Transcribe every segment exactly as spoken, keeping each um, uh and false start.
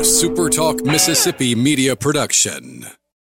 A Super Talk Mississippi media production.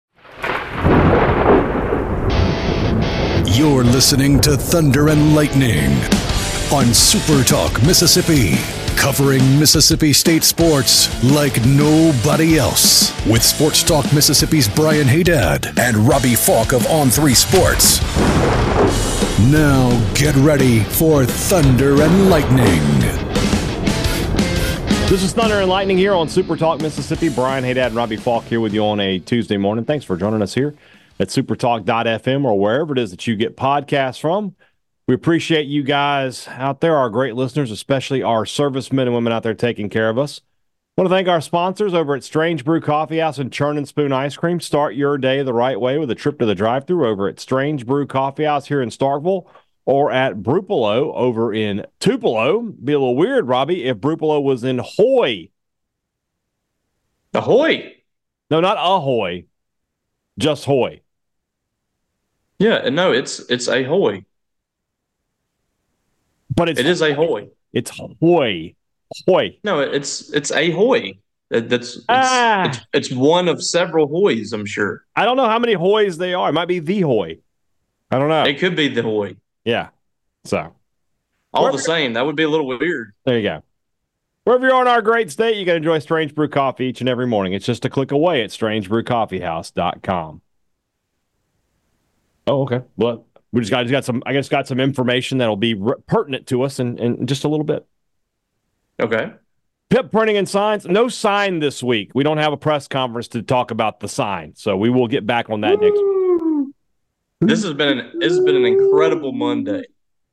You're listening to Thunder and Lightning on Super Talk Mississippi, covering Mississippi State sports like nobody else. With Sports Talk Mississippi's Brian Haydad and Robbie Falk of On three Sports. Now get ready for Thunder and Lightning. This is Thunder and Lightning here on Super Talk Mississippi. Brian Haydad and Robbie Falk here with you on a Tuesday morning. Thanks for joining us here at supertalk dot f m or wherever it is that you get podcasts from. We appreciate you guys out there, our great listeners, especially our servicemen and women out there taking care of us. I want to thank our sponsors over at Strange Brew Coffee House and Churn and Spoon Ice Cream. Start your day the right way with a trip to the drive-thru over at Strange Brew Coffee House here in Starkville, or at Brupolo over in Tupelo. Be a little weird, Robbie, if Brupolo was in Hoy. Ahoy. No, not Ahoy. Just Hoy. Yeah, no, it's it's Ahoy. But it's it is Ahoy. It's Hoy. Hoy. No, it's it's Ahoy. That, that's it's, ah. it's it's one of several Hoys, I'm sure. I don't know how many Hoys they are. It might be the Hoy. I don't know. It could be the Hoy. Yeah. So. All the same, that would be a little weird. There you go. Wherever you are in our great state, you can enjoy Strange Brew Coffee each and every morning. It's just a click away at strange brew coffee house dot com. Oh, okay. Well, we just got, just got some, I guess, got some information that'll be re- pertinent to us in, in just a little bit. Okay. P I P Printing and Signs. No sign this week. We don't have a press conference to talk about the sign, so we will get back on that Woo! next week. This has been an, this has been an incredible Monday.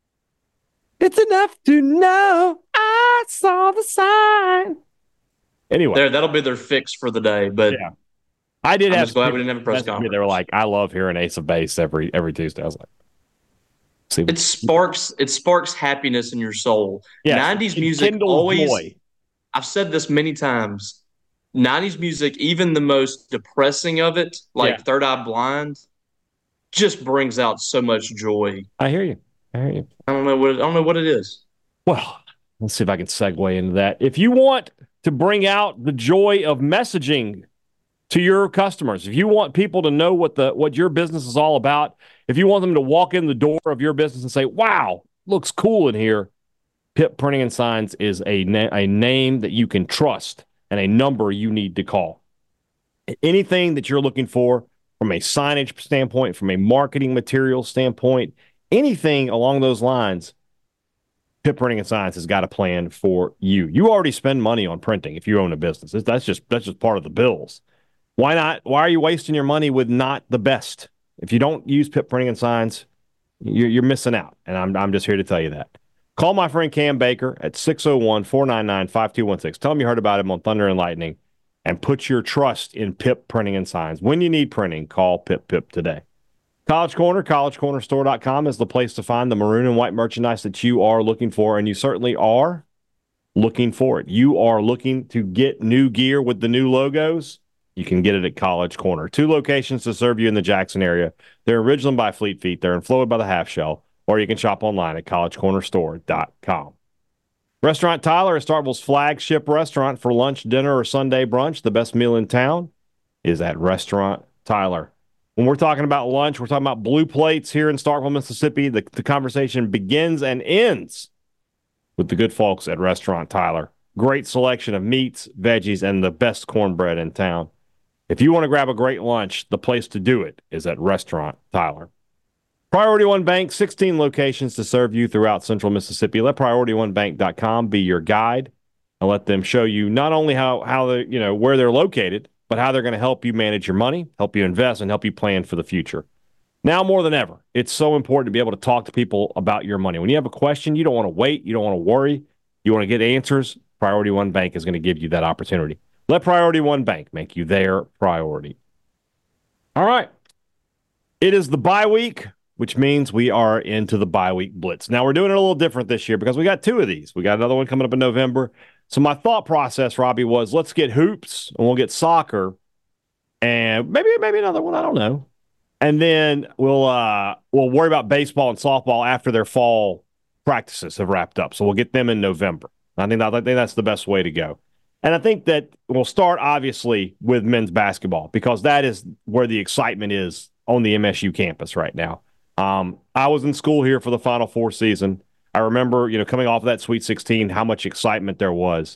It's enough to know I saw the sign. Anyway. There, that'll be their fix for the day, but yeah. I did I'm have just glad we didn't have a press conference. They were like, I love hearing Ace of Base every every Tuesday. I was like, see, it sparks it sparks happiness in your soul. Yes, nineties music always joy. I've said this many times. nineties music, even the most depressing of it, like yeah. Third Eye Blind, just brings out so much joy. I hear you. I hear you. I don't know what it, I don't know what it is. Well, let's see if I can segue into that. If you want to bring out the joy of messaging to your customers, if you want people to know what the what your business is all about, if you want them to walk in the door of your business and say, "Wow, looks cool in here," P I P Printing and Signs is a na- a name that you can trust and a number you need to call. Anything that you're looking for from a signage standpoint, from a marketing material standpoint, anything along those lines, P I P Printing and Signs has got a plan for you. You already spend money on printing if you own a business. That's just that's just part of the bills. Why not? Why are you wasting your money with not the best? If you don't use P I P Printing and Signs, you're, you're missing out. And I'm I'm just here to tell you that. Call my friend Cam Baker at six oh one, four nine nine, five two one six. Tell him you heard about him on Thunder and Lightning, and put your trust in P I P Printing and Signs. When you need printing, call P I P P I P today. College Corner, college corner store dot com is the place to find the maroon and white merchandise that you are looking for, and you certainly are looking for it. You are looking to get new gear with the new logos. You can get it at College Corner. Two locations to serve you in the Jackson area. They're originally by Fleet Feet. They're in Flowood by the Half Shell, or you can shop online at college corner store dot com. Restaurant Tyler is Starkville's flagship restaurant for lunch, dinner, or Sunday brunch. The best meal in town is at Restaurant Tyler. When we're talking about lunch, we're talking about blue plates here in Starkville, Mississippi. The, the conversation begins and ends with the good folks at Restaurant Tyler. Great selection of meats, veggies, and the best cornbread in town. If you want to grab a great lunch, the place to do it is at Restaurant Tyler. Priority One Bank, sixteen locations to serve you throughout central Mississippi. Let priority one bank dot com be your guide and let them show you not only how, how they, you know, where they're located, but how they're going to help you manage your money, help you invest, and help you plan for the future. Now more than ever, it's so important to be able to talk to people about your money. When you have a question, you don't want to wait. You don't want to worry. You want to get answers. Priority One Bank is going to give you that opportunity. Let Priority One Bank make you their priority. All right. It is the bye week, which means we are into the bye week blitz. Now, we're doing it a little different this year because we got two of these. We got another one coming up in November. So my thought process, Robbie, was let's get hoops and we'll get soccer and maybe maybe another one. I don't know. And then we'll uh, we'll worry about baseball and softball after their fall practices have wrapped up. So we'll get them in November. I think, that, I think that's the best way to go. And I think that we'll start, obviously, with men's basketball because that is where the excitement is on the M S U campus right now. Um, I was in school here for the Final Four season. I remember, you know, coming off of that Sweet sixteen, how much excitement there was.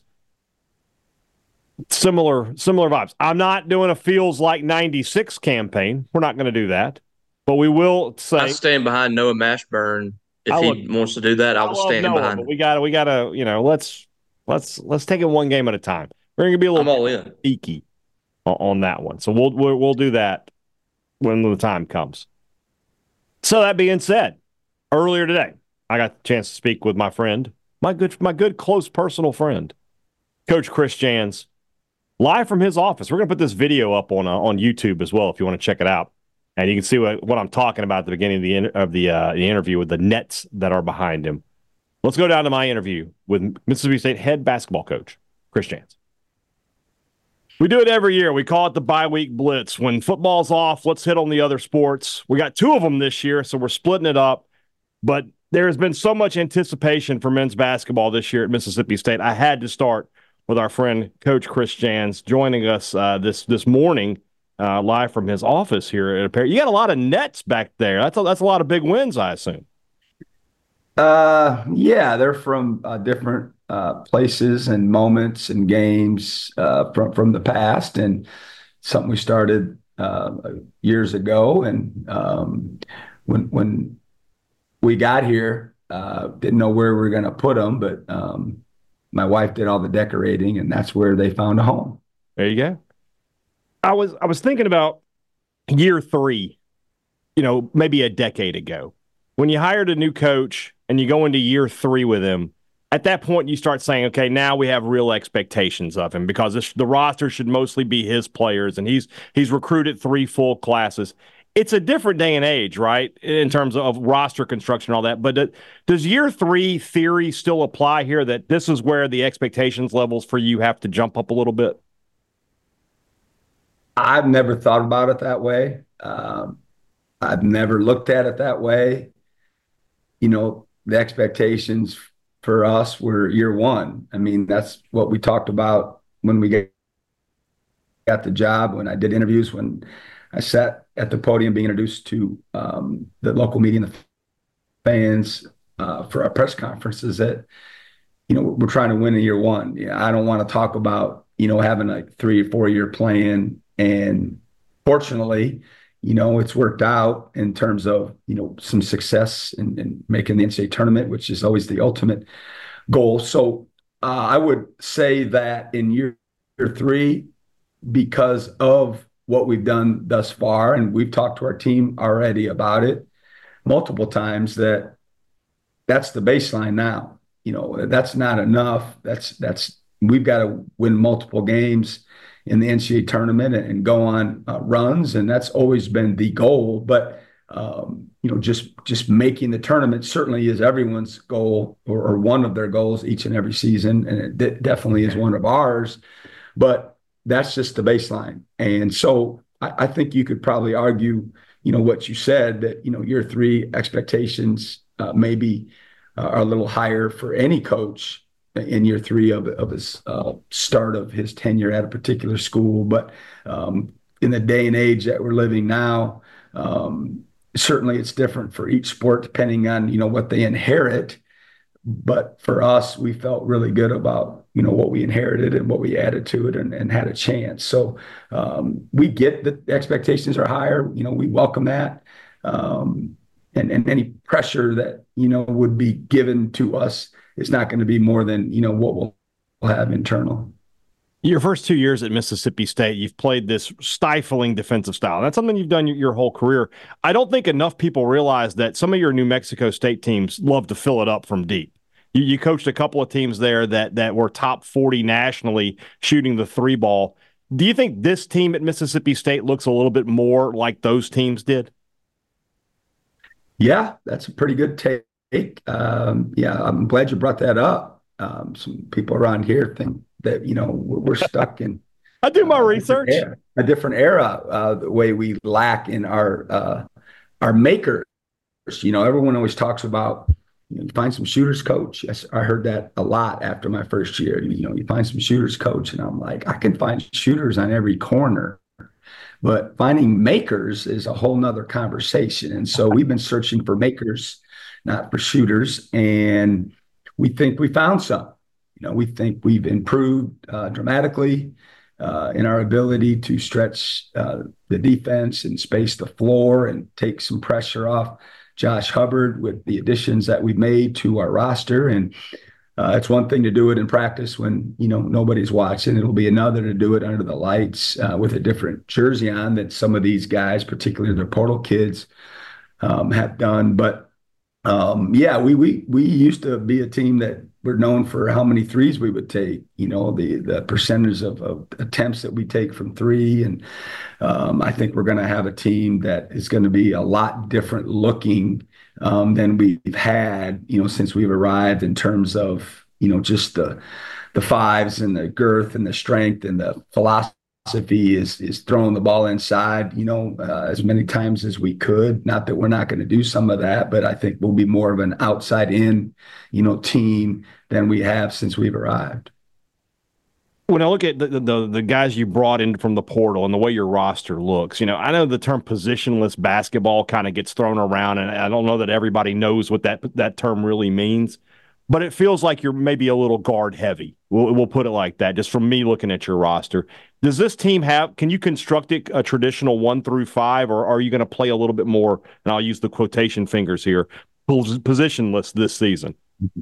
Similar, similar vibes. I'm not doing a feels like ninety-six campaign. We're not going to do that, but we will say. I stand behind Noah Mashburn. If I he love, wants to do that, I, I will stand Noah, behind. But we got to, we got to, you know, let's let's let's take it one game at a time. We're going to be a little I'm all in. Eeky on, on that one, so we'll, we'll we'll do that when the time comes. So that being said, earlier today, I got the chance to speak with my friend, my good, my good, close personal friend, Coach Chris Jans, live from his office. We're going to put this video up on uh, on YouTube as well if you want to check it out, and you can see what, what I'm talking about at the beginning of the in, of the, uh, the interview with the nets that are behind him. Let's go down to my interview with Mississippi State head basketball coach Chris Jans. We do it every year. We call it the bye week blitz. When football's off, let's hit on the other sports. We got two of them this year, so we're splitting it up. But there has been so much anticipation for men's basketball this year at Mississippi State. I had to start with our friend Coach Chris Jans joining us uh, this this morning uh, live from his office here at Apparel. You got a lot of nets back there. That's a, that's a lot of big wins, I assume. Uh, yeah, they're from uh, different uh, places and moments and games uh, from from the past, and something we started uh, years ago. And um, when when we got here, uh, didn't know where we were going to put them, but um, my wife did all the decorating, and that's where they found a home. There you go. I was I was thinking about year three, you know, maybe a decade ago, when you hired a new coach and you go into year three with him. At that point, you start saying, okay, now we have real expectations of him because this, the roster should mostly be his players, and he's he's recruited three full classes. It's a different day and age, right, in terms of roster construction and all that. But does year three theory still apply here, that this is where the expectations levels for you have to jump up a little bit? I've never thought about it that way. Um, I've never looked at it that way. You know, the expectations for us were year one. I mean, that's what we talked about when we got the job, when I did interviews, when I sat at the podium being introduced to um, the local media and the fans uh, for our press conferences, that, you know, we're trying to win in year one. Yeah, I don't want to talk about, you know, having a three or four year plan. And fortunately, you know, it's worked out in terms of, you know, some success in, in making the N C double A tournament, which is always the ultimate goal. So uh, I would say that in year, year three, because of what we've done thus far, and we've talked to our team already about it multiple times, that that's the baseline now. You know, that's not enough. That's that's we've got to win multiple games in the N C double A tournament and, and go on uh, runs, and that's always been the goal. But um, you know, just just making the tournament certainly is everyone's goal, or, or one of their goals each and every season, and it de- definitely is one of ours. But that's just the baseline. And so I, I think you could probably argue, you know, what you said, that, you know, year three expectations uh, maybe uh, are a little higher for any coach in year three of, of his uh, start of his tenure at a particular school. But um, in the day and age that we're living now, um, certainly it's different for each sport depending on, you know, what they inherit. But for us, we felt really good about, you know, what we inherited and what we added to it, and, and had a chance. So um, we get that the expectations are higher. You know, we welcome that. Um, and, and any pressure that, you know, would be given to us is not going to be more than, you know, what we'll have internal. Your first two years at Mississippi State, you've played this stifling defensive style. That's something you've done your, your whole career. I don't think enough people realize that some of your New Mexico State teams love to fill it up from deep. You, you coached a couple of teams there that that were top forty nationally shooting the three ball. Do you think this team at Mississippi State looks a little bit more like those teams did? Yeah, that's a pretty good take. Um, yeah, I'm glad you brought that up. Um, some people around here think that, you know, we're, we're stuck in I do my uh, research. A different era, a different era uh, the way we lack in our uh, our makers. You know, everyone always talks about, You know, you find some shooters coach. Yes, I heard that a lot after my first year. You know, you find some shooters coach, and I'm like, I can find shooters on every corner, but finding makers is a whole nother conversation. And so we've been searching for makers, not for shooters, and we think we found some. You know, we think we've improved uh, dramatically uh, in our ability to stretch uh, the defense and space the floor and take some pressure off Josh Hubbard with the additions that we've made to our roster. And uh, it's one thing to do it in practice when, you know, nobody's watching. It'll be another to do it under the lights uh, with a different jersey on that some of these guys, particularly the portal kids, um, have done. But um, yeah, we we we used to be a team that we're known for how many threes we would take, you know, the the percentage of, of attempts that we take from three. And um, I think we're going to have a team that is going to be a lot different looking um, than we've had, you know, since we've arrived in terms of, you know, just the the fives and the girth and the strength and the philosophy is is throwing the ball inside, you know, uh, as many times as we could. Not that we're not going to do some of that, but I think we'll be more of an outside in, you know, team than we have since we've arrived. When I look at the, the the guys you brought in from the portal and the way your roster looks, you know, I know the term positionless basketball kind of gets thrown around, and I don't know that everybody knows what that that term really means, but it feels like you're maybe a little guard heavy. We'll, we'll put it like that, just from me looking at your roster. Does this team have, can you construct it a traditional one through five, or are you going to play a little bit more, and I'll use the quotation fingers here, positionless this season?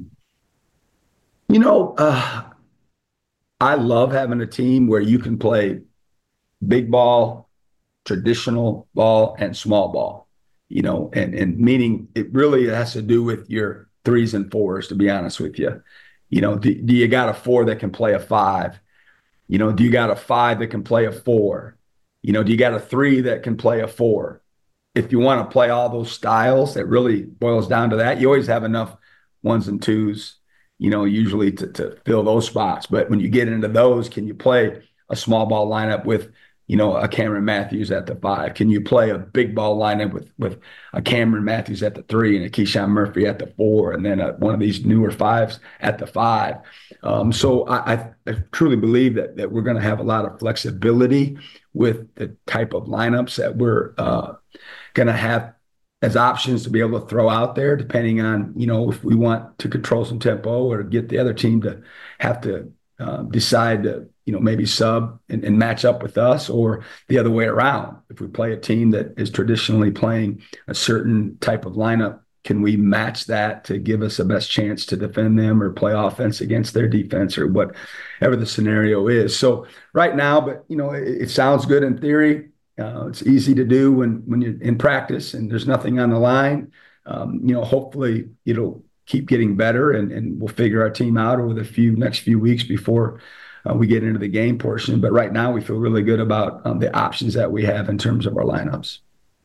You know, uh, I love having a team where you can play big ball, traditional ball, and small ball, you know, and, and meaning it really has to do with your threes and fours, to be honest with you. You know, do, do you got a four that can play a five? You know, do you got a five that can play a four? You know, do you got a three that can play a four? If you want to play all those styles, it really boils down to that. You always have enough ones and twos, you know, usually to, to fill those spots. But when you get into those, can you play a small ball lineup with, you know, a Cameron Matthews at the five? Can you play a big ball lineup with with a Cameron Matthews at the three and a Keyshawn Murphy at the four, and then a, one of these newer fives at the five? Um, so I, I, I truly believe that that we're going to have a lot of flexibility with the type of lineups that we're uh, going to have as options to be able to throw out there, depending on, you know, if we want to control some tempo or get the other team to have to uh, decide to, you know, maybe sub and, and match up with us, or the other way around. If we play a team that is traditionally playing a certain type of lineup, can we match that to give us the best chance to defend them or play offense against their defense, or whatever the scenario is? So right now, but, you know, it, it sounds good in theory. Uh, it's easy to do when, when you're in practice and there's nothing on the line. Um, you know, hopefully it'll keep getting better, and, and we'll figure our team out over the few next few weeks before uh, we get into the game portion. But right now we feel really good about um, the options that we have in terms of our lineups.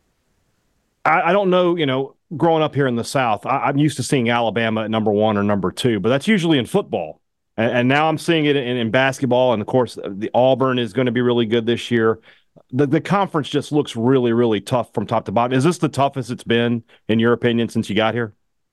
I, I don't know, you know, growing up here in the South, I, I'm used to seeing Alabama at number one or number two, but that's usually in football. And, and now I'm seeing it in, in basketball. And of course, the Auburn is going to be really good this year. The the conference just looks really, really tough from top to bottom. Is this the toughest it's been, in your opinion, since you got here?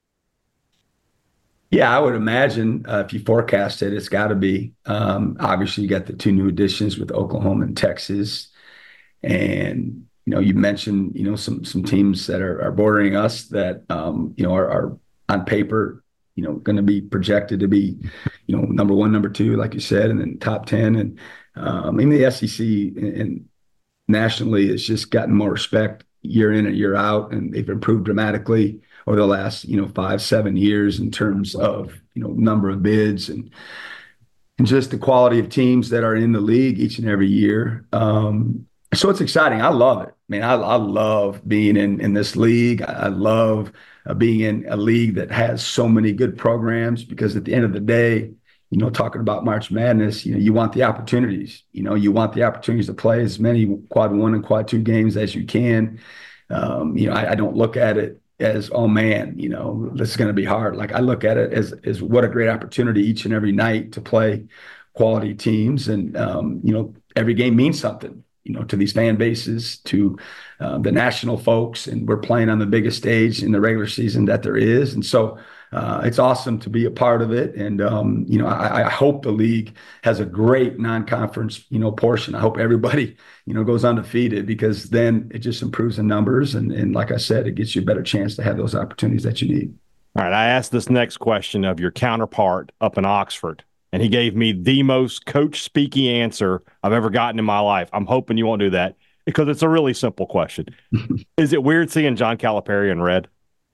Yeah, I would imagine uh, if you forecast it, it's got to be. Um, obviously, you got the two new additions with Oklahoma and Texas. And, you know, you mentioned, you know, some some teams that are, are bordering us that, um, you know, are, are on paper, you know, going to be projected to be, you know, number one, number two, like you said, and then top ten. And um, I mean, the S E C and, and nationally has just gotten more respect year in and year out, and they've improved dramatically over the last, you know, five, seven years in terms of, you know, number of bids and and just the quality of teams that are in the league each and every year. Um, so it's exciting. I love it. I mean, I, I love being in, in this league. I love uh, being in a league that has so many good programs, because at the end of the day, you know, talking about March Madness, you know, you want the opportunities, you know, you want the opportunities to play as many quad one and quad two games as you can. Um, you know, I, I don't look at it as, oh man, you know, this is going to be hard. Like, I look at it as, as what a great opportunity each and every night to play quality teams. And, um, you know, every game means something, you know, to these fan bases, to uh, the national folks, and we're playing on the biggest stage in the regular season that there is. And so uh, it's awesome to be a part of it. And, um, you know, I, I hope the league has a great non-conference, you know, portion. I hope everybody, you know, goes undefeated, because then it just improves the numbers. And, and like I said, it gets you a better chance to have those opportunities that you need. All right. I asked this next question of your counterpart up in Oxford, and he gave me the most coach speaky answer I've ever gotten in my life. I'm hoping you won't do that, because it's a really simple question. Is it weird seeing John Calipari in red?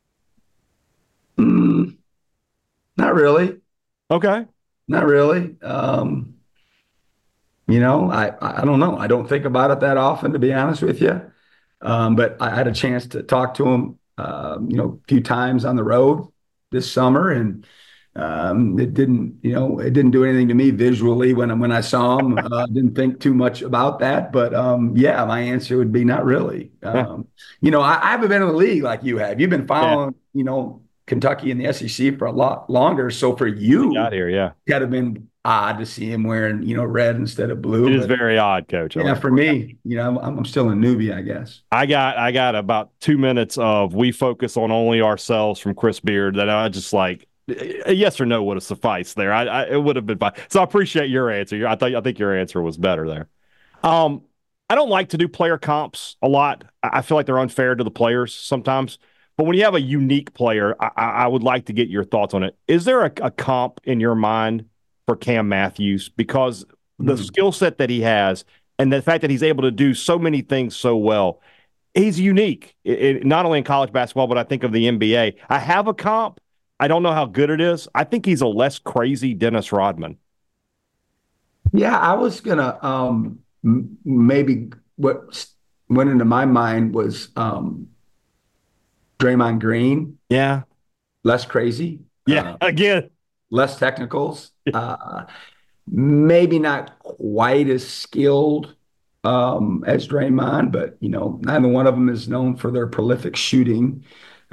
Mm, not really. Okay. Not really. Um, you know, I, I don't know. I don't think about it that often, to be honest with you. Um, but I had a chance to talk to him, uh, you know, a few times on the road this summer, and um, it didn't, you know, it didn't do anything to me visually when when I saw him. I uh, didn't think too much about that. But um, yeah, my answer would be not really. Um, you know, I, I haven't been in the league like you have. You've been following, yeah. you know, Kentucky and the S E C for a lot longer. So for you, got here, yeah, it would have been odd to see him wearing, you know, red instead of blue. It is very odd, Coach. Yeah, for me, you know, I'm, I'm still a newbie, I guess. I got I got about two minutes of "we focus on only ourselves" from Chris Beard that I just like. A yes or no would have sufficed there. I, I it would have been fine. So I appreciate your answer. I thought I think your answer was better there. Um, I don't like to do player comps a lot. I feel like they're unfair to the players sometimes. But when you have a unique player, I, I would like to get your thoughts on it. Is there a, a comp in your mind for Cam Matthews? Because the mm-hmm. skill set that he has and the fact that he's able to do so many things so well, he's unique, it, it, not only in college basketball, but I think of the N B A. I have a comp. I don't know how good it is. I think he's a less crazy Dennis Rodman. Yeah, I was going to um, m- maybe what went into my mind was um, Draymond Green. Yeah. Less crazy. Yeah, uh, again. Less technicals. uh, maybe not quite as skilled um, as Draymond, but, you know, neither one of them is known for their prolific shooting.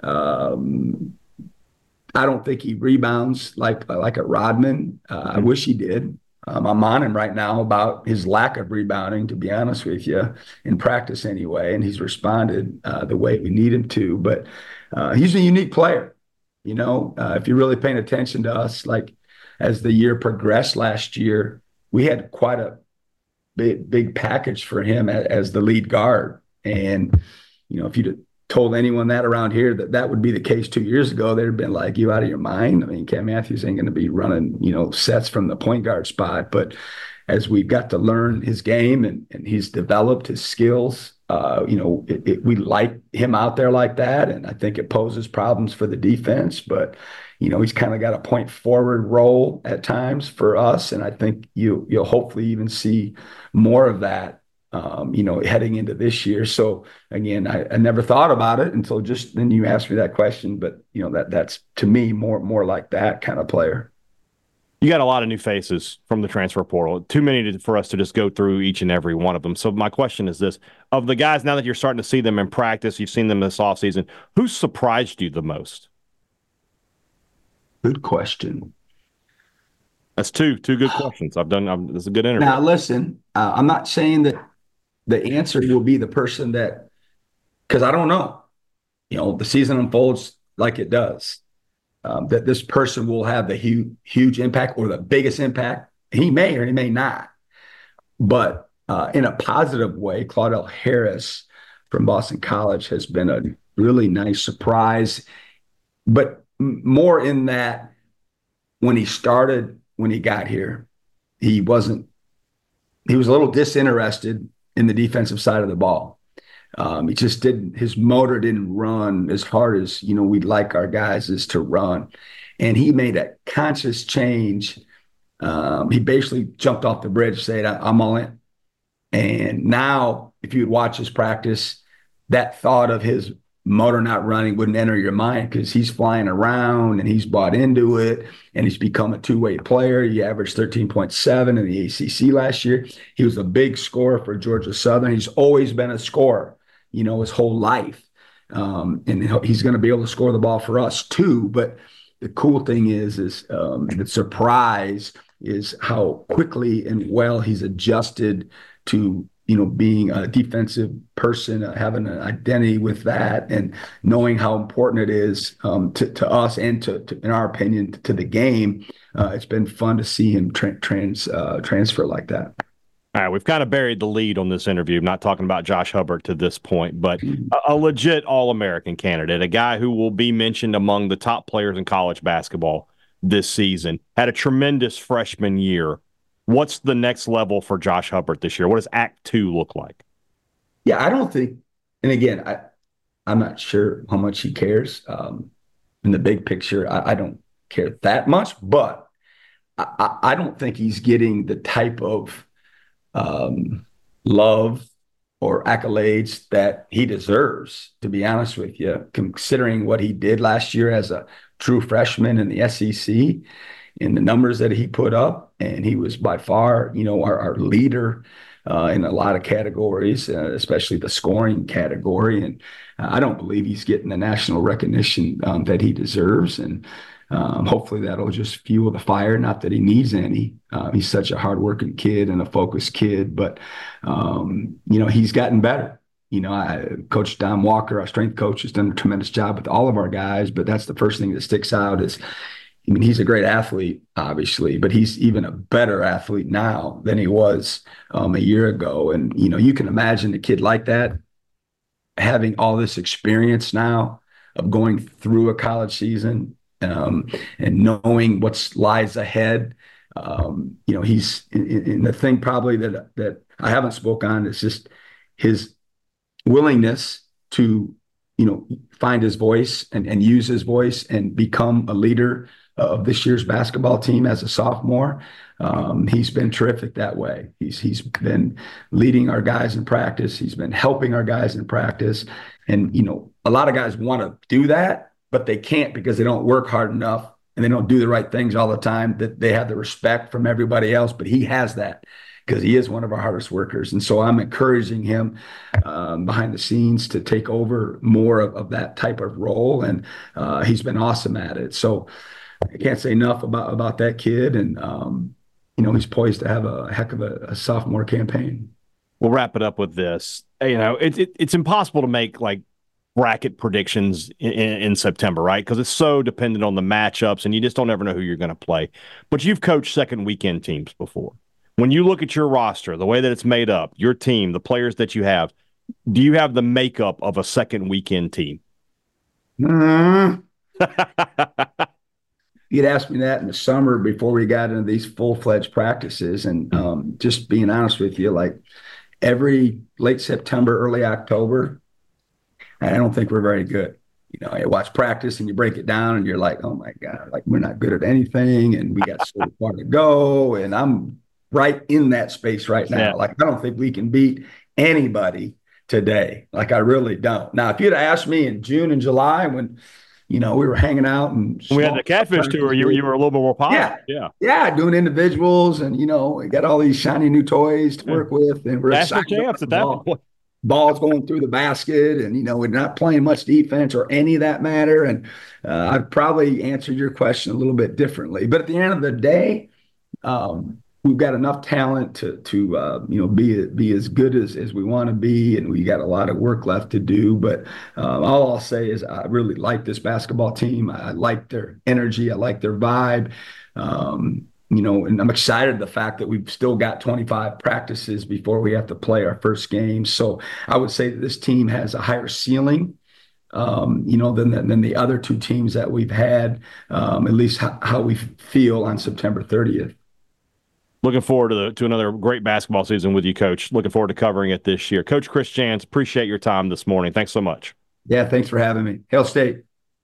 Um, I don't think he rebounds like like a Rodman. Uh, mm-hmm. I wish he did. Um, I'm on him right now about his lack of rebounding, to be honest with you, in practice anyway, and he's responded uh, the way we need him to. But uh, he's a unique player. You know, uh, if you're really paying attention to us, like as the year progressed last year, we had quite a big, big package for him as, as the lead guard. And, you know, if you'd told anyone that around here that that would be the case two years ago, they'd have been like, you out of your mind? I mean, Cam Matthews ain't going to be running, you know, sets from the point guard spot. But as we've got to learn his game and, and he's developed his skills, uh, you know, it, it, we like him out there like that. And I think it poses problems for the defense. But, you know, he's kind of got a point forward role at times for us. And I think you, you'll hopefully even see more of that. Um, you know, heading into this year. So again, I, I never thought about it until just then you asked me that question. But you know, that that's to me more more like that kind of player. You got a lot of new faces from the transfer portal. Too many to, for us to just go through each and every one of them. So my question is this: of the guys, now that you're starting to see them in practice, you've seen them this offseason, who surprised you the most? Good question. That's two two good questions. I've done. I'm, this is a good interview. Now listen, uh, I'm not saying that the answer will be the person that, because I don't know, you know, the season unfolds like it does, um, that this person will have the huge, huge impact or the biggest impact. He may or he may not, but uh, in a positive way, Claudell Harris from Boston College has been a really nice surprise, but m- more in that when he started, when he got here, he wasn't, he was a little disinterested in the defensive side of the ball. Um, he just didn't, his motor didn't run as hard as, you know, we'd like our guys is to run. And he made a conscious change. Um, he basically jumped off the bridge, said, I'm all in. And now if you'd watch his practice, that thought of his motor not running wouldn't enter your mind because he's flying around and he's bought into it and he's become a two-way player. He averaged thirteen point seven in the A C C last year. He was a big scorer for Georgia Southern. He's always been a scorer, you know, his whole life. Um, and he's going to be able to score the ball for us too. But the cool thing is, is um, the surprise is how quickly and well he's adjusted to you know, being a defensive person, uh, having an identity with that, and knowing how important it is um, to, to us and to, to, in our opinion, to the game. Uh, it's been fun to see him tra- trans uh, transfer like that. All right, we've kind of buried the lead on this interview. I'm not talking about Josh Hubbard to this point, but a, a legit All-American candidate, a guy who will be mentioned among the top players in college basketball this season, had a tremendous freshman year. What's the next level for Josh Hubbard this year? What does Act Two look like? Yeah, I don't think, and again, I, I'm not sure how much he cares. Um, in the big picture, I, I don't care that much, but I, I don't think he's getting the type of um, love or accolades that he deserves, to be honest with you, considering what he did last year as a true freshman in the S E C and the numbers that he put up. And he was by far, you know, our, our leader uh, in a lot of categories, uh, especially the scoring category. And I don't believe he's getting the national recognition um, that he deserves. And Um, hopefully that'll just fuel the fire. Not that he needs any. Uh, he's such a hardworking kid and a focused kid, but um, you know, he's gotten better. You know, I, Coach Don Walker, our strength coach, has done a tremendous job with all of our guys. But that's the first thing that sticks out is, I mean, he's a great athlete, obviously, but he's even a better athlete now than he was um, a year ago. And you know, you can imagine a kid like that having all this experience now of going through a college season. Um, and knowing what lies ahead. Um, you know, he's in the thing probably that that I haven't spoke on is just his willingness to, you know, find his voice and, and use his voice and become a leader of this year's basketball team as a sophomore. Um, he's been terrific that way. He's he's been leading our guys in practice. He's been helping our guys in practice. And, you know, a lot of guys want to do that, but they can't because they don't work hard enough and they don't do the right things all the time, that they have the respect from everybody else. But he has that because he is one of our hardest workers. And so I'm encouraging him um, behind the scenes to take over more of, of that type of role. And uh, he's been awesome at it. So I can't say enough about, about that kid. And, um, you know, he's poised to have a heck of a, a sophomore campaign. We'll wrap it up with this. You know, it, it, it's impossible to make like bracket predictions in, in September, right? Because it's so dependent on the matchups and you just don't ever know who you're going to play. But you've coached second weekend teams before. When you look at your roster, the way that it's made up, your team, the players that you have, do you have the makeup of a second weekend team? Mm. You'd asked me that in the summer before we got into these full-fledged practices. And um, just being honest with you, like every late September, early October, I don't think we're very good. You know, you watch practice and you break it down and you're like, oh my God, like we're not good at anything and we got so far to go. And I'm right in that space right now. Yeah. Like, I don't think we can beat anybody today. Like, I really don't. Now, if you'd asked me in June and July when, you know, we were hanging out and we had the catfish tour, you, you were a little bit more positive. Yeah. Yeah. Yeah. Doing individuals and, you know, we got all these shiny new toys to work with. And we're excited champs at that point. Ball's going through the basket and, you know, we're not playing much defense or any of that matter. And uh, I'd probably answered your question a little bit differently. But at the end of the day, um, we've got enough talent to, to uh, you know, be be as good as, as we want to be. And we got a lot of work left to do. But um, all I'll say is I really like this basketball team. I like their energy. I like their vibe. Um You know, and I'm excited the fact that we've still got twenty-five practices before we have to play our first game. So I would say that this team has a higher ceiling, um, you know, than, than the other two teams that we've had, um, at least how, how we feel on September thirtieth. Looking forward to the, to another great basketball season with you, Coach. Looking forward to covering it this year. Coach Chris Jans, appreciate your time this morning. Thanks so much. Yeah, thanks for having me. Hail State.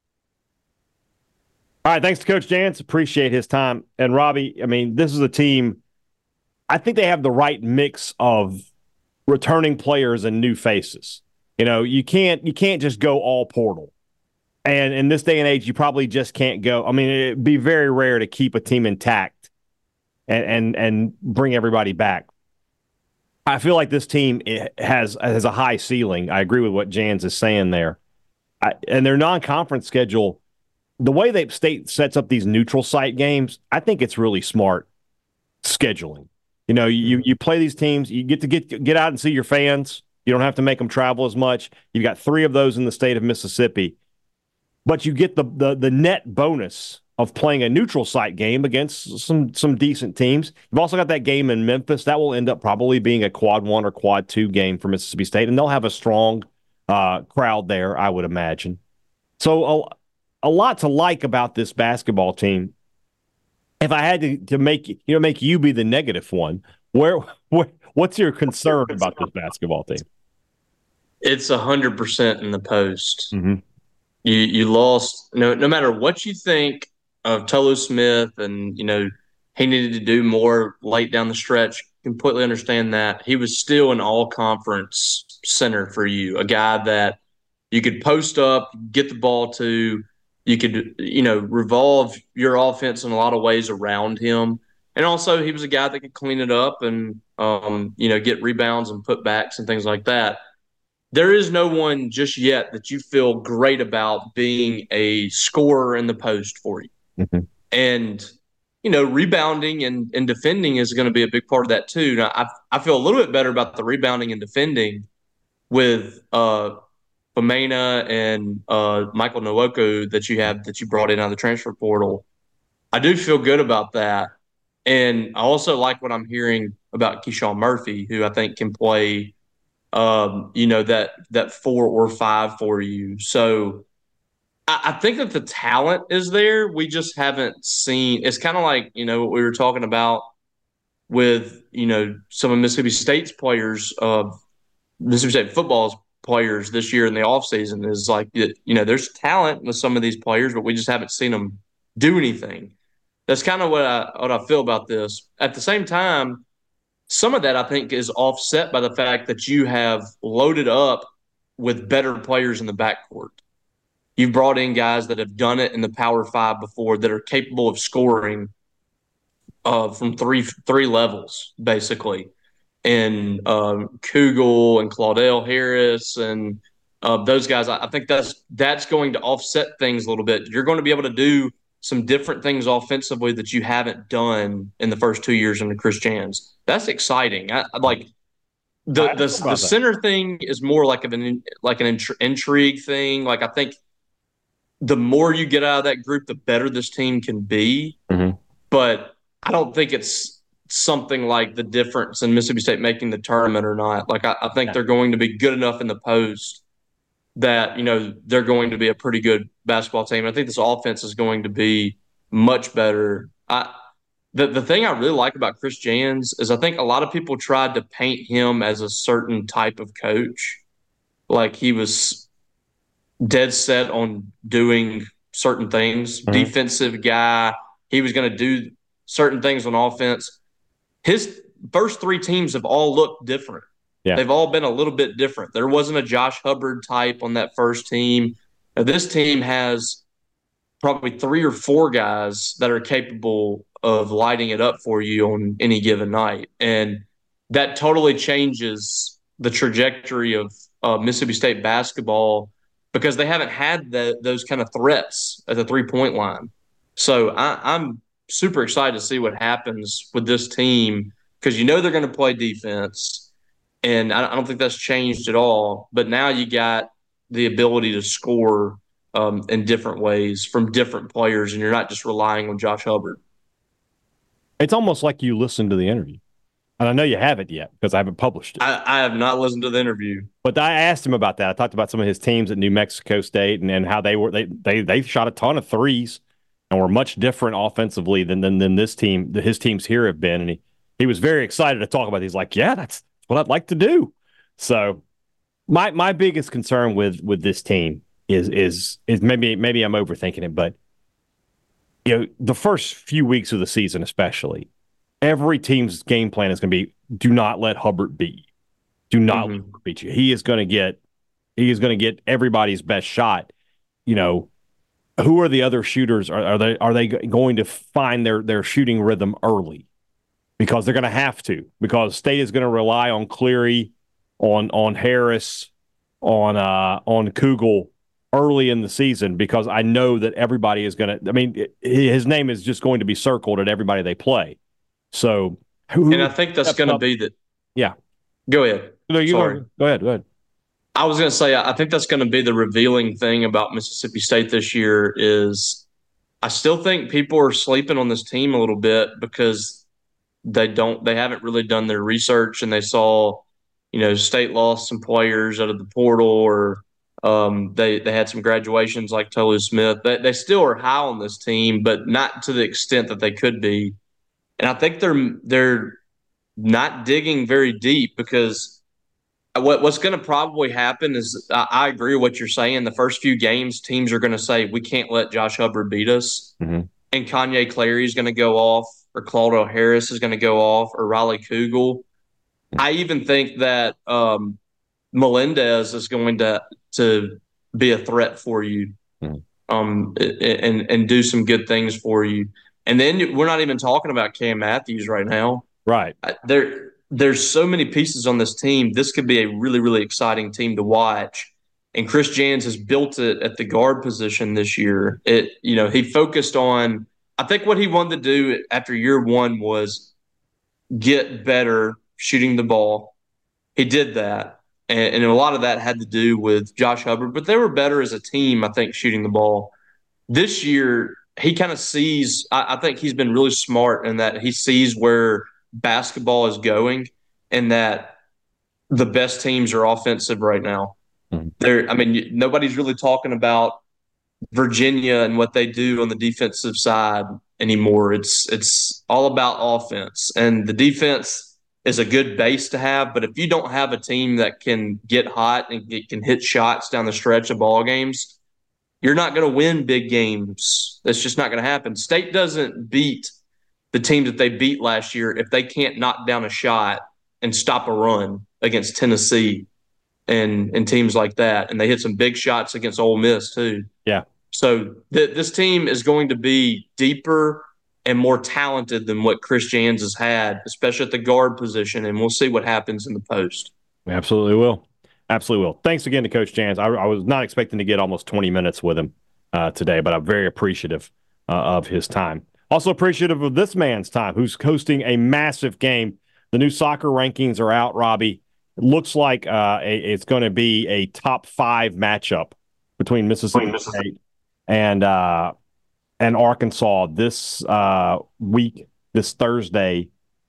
All right, thanks to Coach Jans. Appreciate his time. And Robbie, I mean, this is a team, I think they have the right mix of returning players and new faces. You know, you can't you can't just go all portal. And in this day and age, you probably just can't go. I mean, it'd be very rare to keep a team intact and and, and bring everybody back. I feel like this team has has a high ceiling. I agree with what Jans is saying there. I, and their non-conference schedule, the way they state sets up these neutral site games, I think it's really smart scheduling. You know, you you play these teams, you get to get get out and see your fans. You don't have to make them travel as much. You've got three of those in the state of Mississippi, but you get the the, the net bonus of playing a neutral site game against some some decent teams. You've also got that game in Memphis. That will end up probably being a quad one or quad two game for Mississippi State, and they'll have a strong uh, crowd there, I would imagine. So a, a lot to like about this basketball team. If I had to, to make you know make you be the negative one, where, where what's your concern about this basketball team? It's a hundred percent in the post. Mm-hmm. You you lost no no matter what you think of Tolu Smith, and you know he needed to do more late down the stretch. Completely understand that. He was still an all conference center for you, a guy that you could post up, get the ball to. You could, you know, revolve your offense in a lot of ways around him. And also he was a guy that could clean it up and, um, you know, get rebounds and putbacks and things like that. There is no one just yet that you feel great about being a scorer in the post for you. Mm-hmm. And, you know, rebounding and, and defending is going to be a big part of that too. Now, I, I feel a little bit better about the rebounding and defending with uh, Femena and uh, Michael Nwoku that you have that you brought in out of the transfer portal. I do feel good about that. And I also like what I'm hearing about Keyshawn Murphy, who I think can play, um, you know, that that four or five for you. So I, I think that the talent is there. We just haven't seen. It's kind of like, you know, what we were talking about with, you know, some of Mississippi State's players, uh, Mississippi State football's players this year in the offseason is like, you know, there's talent with some of these players, but we just haven't seen them do anything. That's kind of what I what I feel about this. At the same time, some of that I think is offset by the fact that you have loaded up with better players in the backcourt. You've brought in guys that have done it in the Power Five before that are capable of scoring uh, from three three levels, basically. And um, Kugel and Claudel Harris and uh, those guys, I, I think that's that's going to offset things a little bit. You're going to be able to do some different things offensively that you haven't done in the first two years under Chris Jans. That's exciting. I, I like the the, the, the center thing is more like of an like an intri- intrigue thing. Like I think the more you get out of that group, the better this team can be. Mm-hmm. But I don't think it's something like the difference in Mississippi State making the tournament or not. Like I, I think yeah. they're going to be good enough in the post that, you know, they're going to be a pretty good basketball team. I think this offense is going to be much better. I, the, the thing I really like about Chris Jans is I think a lot of people tried to paint him as a certain type of coach. Like he was dead set on doing certain things, mm-hmm. defensive guy. He was going to do certain things on offense. His first three teams have all looked different. Yeah. They've all been a little bit different. There wasn't a Josh Hubbard type on that first team. Now, this team has probably three or four guys that are capable of lighting it up for you on any given night. And that totally changes the trajectory of uh, Mississippi State basketball because they haven't had the, those kind of threats at the three-point line. So I, I'm super excited to see what happens with this team because you know they're going to play defense, and I, I don't think that's changed at all. But now you got the ability to score um, in different ways from different players, and you're not just relying on Josh Hubbard. It's almost like you listened to the interview. And I know you haven't yet because I haven't published it. I, I have not listened to the interview. But I asked him about that. I talked about some of his teams at New Mexico State and, and how they were they they they shot a ton of threes and were much different offensively than than, than this team, his teams here have been. And he, he was very excited to talk about it. He's like, yeah, that's what I'd like to do. So my my biggest concern with with this team is is is maybe maybe I'm overthinking it, but you know, the first few weeks of the season especially, every team's game plan is going to be do not let Hubbard beat you. Do not mm-hmm. let Hubbard beat you. He is going to get he is going to get everybody's best shot. You know, who are the other shooters? Are, are they are they going to find their their shooting rhythm early? Because they're going to have to. Because State is going to rely on Cleary, on on Harris, on uh, on Kugel early in the season. Because I know that everybody is going to. I mean, it, his name is just going to be circled at everybody they play. So Who, and I think that's going to be the. Yeah. Go ahead. No, you Sorry. Go, go ahead. Go ahead. I was going to say, I think that's going to be the revealing thing about Mississippi State this year is I still think people are sleeping on this team a little bit because they don't, they haven't really done their research, and they saw, you know, State lost some players out of the portal, or um, they, they had some graduations like Tolu Smith. They, they still are high on this team, but not to the extent that they could be. And I think they're, they're not digging very deep because What, what's going to probably happen is I, I agree with what you're saying. The first few games, teams are going to say, we can't let Josh Hubbard beat us. Mm-hmm. And Kanye Clary is going to go off, or Claudio Harris is going to go off, or Riley Kugel. I even think that um, Melendez is going to to be a threat for you, mm-hmm. um, and, and do some good things for you. And then we're not even talking about Cam Matthews right now. Right. There, there's so many pieces on this team. This could be a really, really exciting team to watch. And Chris Jans has built it at the guard position this year. It, you know, he focused on, I think what he wanted to do after year one was get better shooting the ball. He did that. And, and a lot of that had to do with Josh Hubbard, but they were better as a team, I think, shooting the ball. This year, he kind of sees, I, I think he's been really smart in that he sees where basketball is going, and that the best teams are offensive right now. Mm-hmm. There, I mean, nobody's really talking about Virginia and what they do on the defensive side anymore. It's it's all about offense, and the defense is a good base to have. But if you don't have a team that can get hot and get, can hit shots down the stretch of ball games, you're not going to win big games. That's just not going to happen. State doesn't beat the team that they beat last year if they can't knock down a shot and stop a run against Tennessee and and teams like that. And they hit some big shots against Ole Miss too. Yeah. So th- this team is going to be deeper and more talented than what Chris Jans has had, especially at the guard position. And we'll see what happens in the post. We absolutely will. Absolutely will. Thanks again to Coach Jans. I, I was not expecting to get almost twenty minutes with him uh, today, but I'm very appreciative uh, of his time. Also appreciative of this man's time, who's hosting a massive game. The new soccer rankings are out, Robbie. It looks like uh, a, it's going to be a top five matchup between Mississippi, Mississippi. State and uh, and Arkansas this uh, week, this Thursday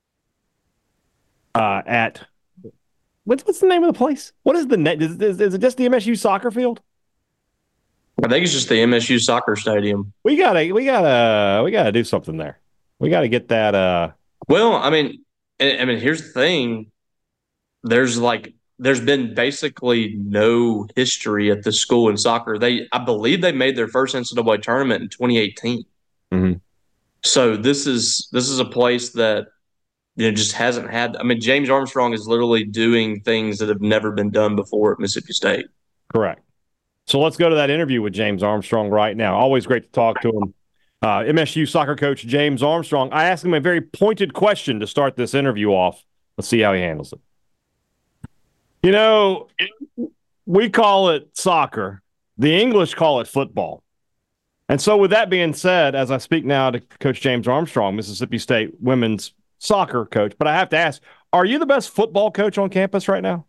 uh, at what's what's the name of the place? What is the net? Is, is, is it just the M S U soccer field? I think it's just the M S U soccer stadium. We gotta, we gotta, we gotta do something there. We gotta get that. Uh... Well, I mean, I mean, here's the thing. There's like, there's been basically no history at this school in soccer. They, I believe, they made their first N C double A tournament in twenty eighteen. Mm-hmm. So this is this is a place that, you know, just hasn't had. I mean, James Armstrong is literally doing things that have never been done before at Mississippi State. Correct. So let's go to that interview with James Armstrong right now. Always great to talk to him. Uh, M S U soccer coach James Armstrong. I asked him a very pointed question to start this interview off. Let's see how he handles it. You know, we call it soccer. The English call it football. And so with that being said, as I speak now to Coach James Armstrong, Mississippi State women's soccer coach, but I have to ask, are you the best football coach on campus right now?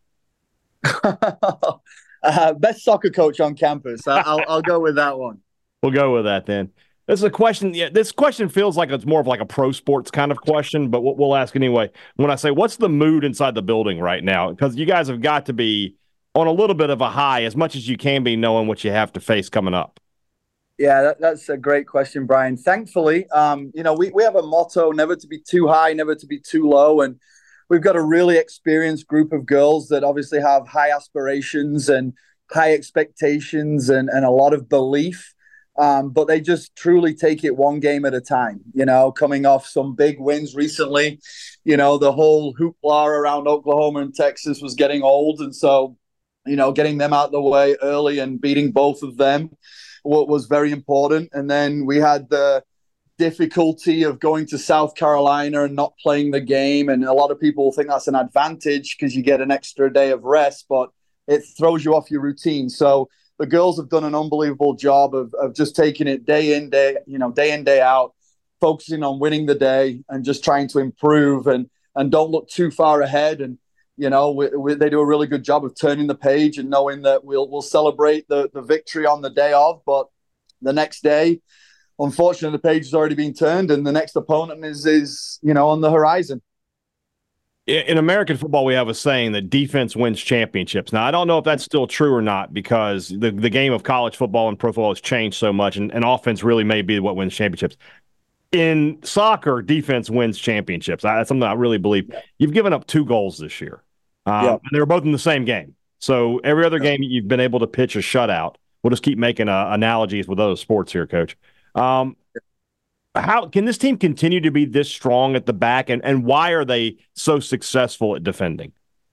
Uh, best soccer coach on campus. I'll, I'll go with that one. We'll go with that then. This is a question. Yeah, this question feels like it's more of like a pro sports kind of question, but we'll ask anyway. When I say, what's the mood inside the building right now? Because you guys have got to be on a little bit of a high, as much as you can be, knowing what you have to face coming up. Yeah, that, that's a great question, Brian. Thankfully, um, you know, we, we have a motto, never to be too high, never to be too low. And we've got a really experienced group of girls that obviously have high aspirations and high expectations and, and a lot of belief. Um, but they just truly take it one game at a time, you know, coming off some big wins recently. You know, the whole hoopla around Oklahoma and Texas was getting old. And so, you know, getting them out of the way early and beating both of them what was very important. And then we had the difficulty of going to South Carolina and not playing the game. And a lot of people think that's an advantage because you get an extra day of rest, but it throws you off your routine. So the girls have done an unbelievable job of, of just taking it day in, day, you know, day in, day out, focusing on winning the day and just trying to improve. And and don't look too far ahead. And, you know, we, we, they do a really good job of turning the page and knowing that we'll we'll celebrate the, the victory on the day of, but the next day, unfortunately, the page has already been turned, and the next opponent is, is you know, on the horizon. In American football, we have a saying that defense wins championships. Now, I don't know if that's still true or not, because the, the game of college football and pro football has changed so much, and, and offense really may be what wins championships. In soccer, defense wins championships. I, that's something I really believe. You've given up two goals this year, um, yeah. and they were both in the same game. So every other game you've been able to pitch a shutout. We'll just keep making uh, analogies with other sports here, Coach. Um, How can this team continue to be this strong at the back, and, and why are they so successful at defending?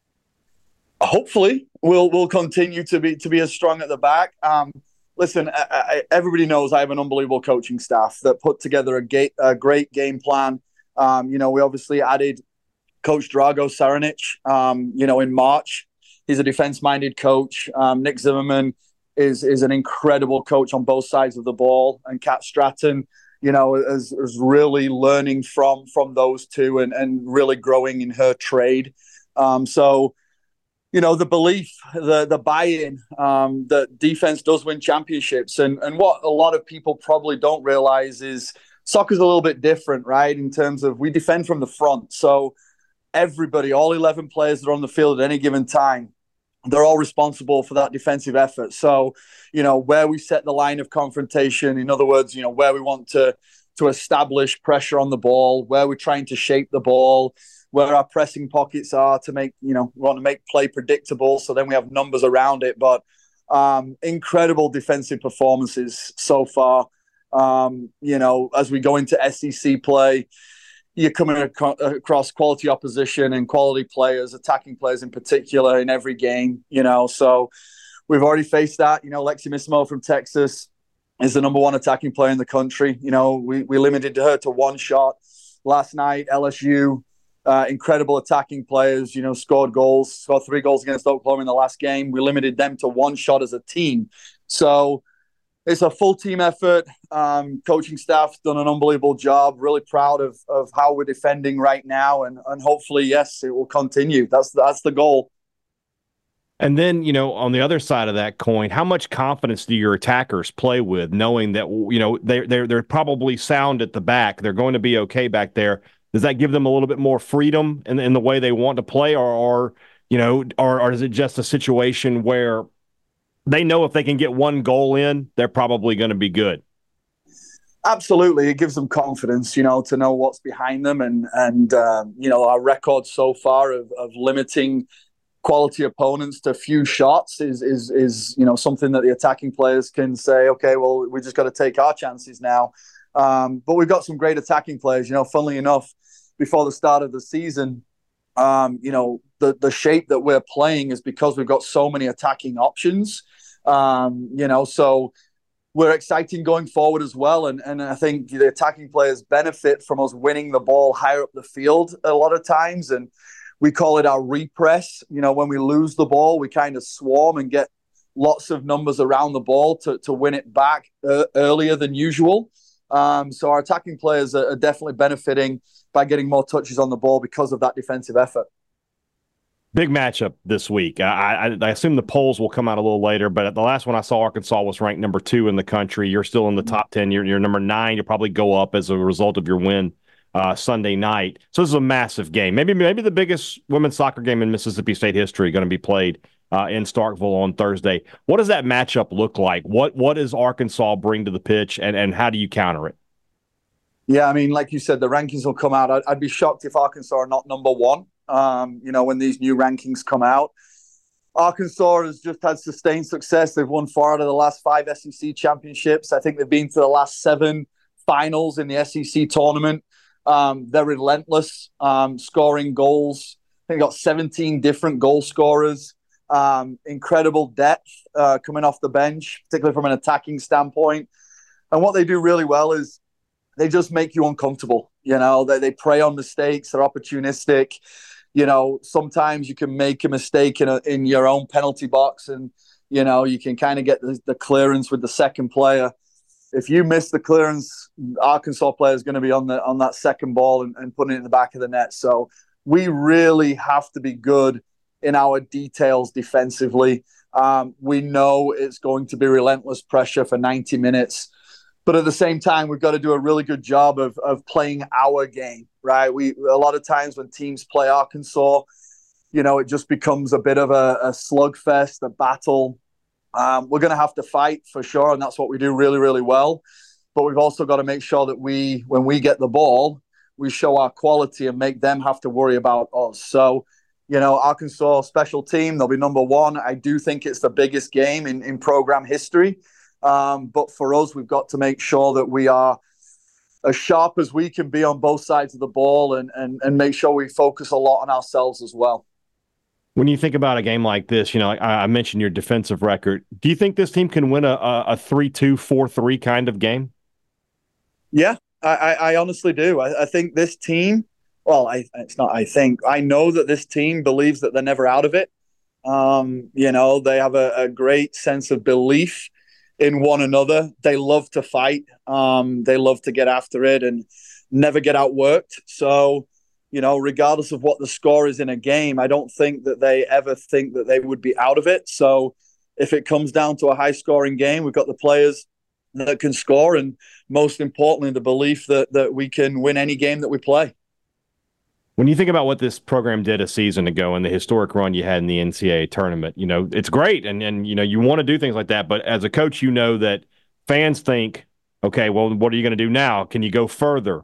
Hopefully, we'll we'll continue to be to be as strong at the back. Um, listen, I, I, everybody knows I have an unbelievable coaching staff that put together a, ga- a great game plan. Um, you know, we obviously added Coach Drago Saranic. Um, you know, in March, he's a defense-minded coach. Um, Nick Zimmerman is is an incredible coach on both sides of the ball, and Kat Stratton, you know, is, is really learning from from those two and, and really growing in her trade. Um, so, you know, the belief, the the buy-in, um, that defense does win championships. And, and what a lot of people probably don't realize is soccer's a little bit different, right, in terms of we defend from the front. So everybody, all eleven players that are on the field at any given time, they're all responsible for that defensive effort. So, you know, where we set the line of confrontation, in other words, you know, where we want to to establish pressure on the ball, where we're trying to shape the ball, where our pressing pockets are to make, you know, we want to make play predictable. So then we have numbers around it. But um, incredible defensive performances so far. Um, you know, as we go into S E C play, you're coming ac- across quality opposition and quality players, attacking players in particular, in every game, you know. So we've already faced that. You know, Lexi Mismo from Texas is the number one attacking player in the country. You know, we, we limited her to one shot last night. L S U, uh, incredible attacking players, you know, scored goals, scored three goals against Oklahoma in the last game. We limited them to one shot as a team. So it's a full team effort. Um, coaching staff's done an unbelievable job. Really proud of of how we're defending right now, and and hopefully, yes, it will continue. That's that's the goal. And then, you know, on the other side of that coin, how much confidence do your attackers play with, knowing that, you know, they they're they're probably sound at the back, they're going to be okay back there? Does that give them a little bit more freedom in in the way they want to play, or, or you know, or, or is it just a situation where they know if they can get one goal in, they're probably going to be good? Absolutely. It gives them confidence, you know, to know what's behind them. And, and um, you know, our record so far of, of limiting quality opponents to few shots is, is, is, you know, something that the attacking players can say, okay, well, we just got to take our chances now. Um, but we've got some great attacking players, you know, funnily enough, before the start of the season, um, you know, the, the shape that we're playing is because we've got so many attacking options. Um, you know, so we're exciting going forward as well. And, and I think the attacking players benefit from us winning the ball higher up the field a lot of times. And we call it our repress. You know, when we lose the ball, we kind of swarm and get lots of numbers around the ball to, to win it back uh, earlier than usual. Um, so our attacking players are, are definitely benefiting by getting more touches on the ball because of that defensive effort. Big matchup this week. I, I, I assume the polls will come out a little later, but the last one I saw, Arkansas was ranked number two in the country. You're still in the top ten. You're, you're number nine. You'll probably go up as a result of your win uh, Sunday night. So this is a massive game. Maybe maybe the biggest women's soccer game in Mississippi State history going to be played uh, in Starkville on Thursday. What does that matchup look like? What what does Arkansas bring to the pitch, and, and how do you counter it? Yeah, I mean, like you said, the rankings will come out. I'd, I'd be shocked if Arkansas are not number one. Um, you know, when these new rankings come out, Arkansas has just had sustained success. They've won four out of the last five S E C championships. I think they've been to the last seven finals in the S E C tournament. Um, they're relentless, um, scoring goals. I think they've got seventeen different goal scorers. Um, incredible depth uh, coming off the bench, particularly from an attacking standpoint. And what they do really well is they just make you uncomfortable. You know, they, they prey on mistakes. They're opportunistic. You know, sometimes you can make a mistake in a, in your own penalty box, and, you know, you can kind of get the, the clearance with the second player. If you miss the clearance, Arkansas player is going to be on the on that second ball and, and putting it in the back of the net. So we really have to be good in our details defensively. Um, we know it's going to be relentless pressure for ninety minutes. But at the same time, we've got to do a really good job of, of playing our game, right? We a lot of times when teams play Arkansas, you know, it just becomes a bit of a, a slugfest, a battle. Um, we're going to have to fight for sure, and that's what we do really, really well. But we've also got to make sure that we, when we get the ball, we show our quality and make them have to worry about us. So, you know, Arkansas special team, they'll be number one. I do think it's the biggest game in, in program history. Um, but for us, we've got to make sure that we are as sharp as we can be on both sides of the ball and, and, and make sure we focus a lot on ourselves as well. When you think about a game like this, you know, I, I mentioned your defensive record. Do you think this team can win a, a three two, four three kind of game? Yeah, I, I honestly do. I, I think this team, well, I, it's not I think. I know that this team believes that they're never out of it. Um, you know, they have a, a great sense of belief in one another. They love to fight. Um, they love to get after it and never get outworked. So, you know, regardless of what the score is in a game, I don't think that they ever think that they would be out of it. So if it comes down to a high-scoring game, we've got the players that can score and, most importantly, the belief that that we can win any game that we play. When you think about what this program did a season ago and the historic run you had in the N C double A tournament, you know, it's great. And, and you know, you want to do things like that. But as a coach, you know that fans think, okay, well, what are you going to do now? Can you go further?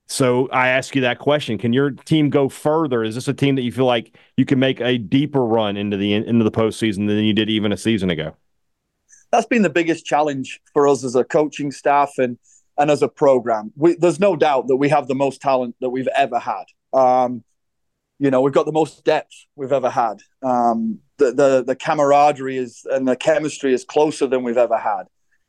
So I ask you that question. Can your team go further? Is this a team that you feel like you can make a deeper run into the into the postseason than you did even a season ago? That's been the biggest challenge for us as a coaching staff and, and as a program. We, there's no doubt that we have the most talent that we've ever had. Um, you know, we've got the most depth we've ever had. Um, the, the the camaraderie is and the chemistry is closer than we've ever had.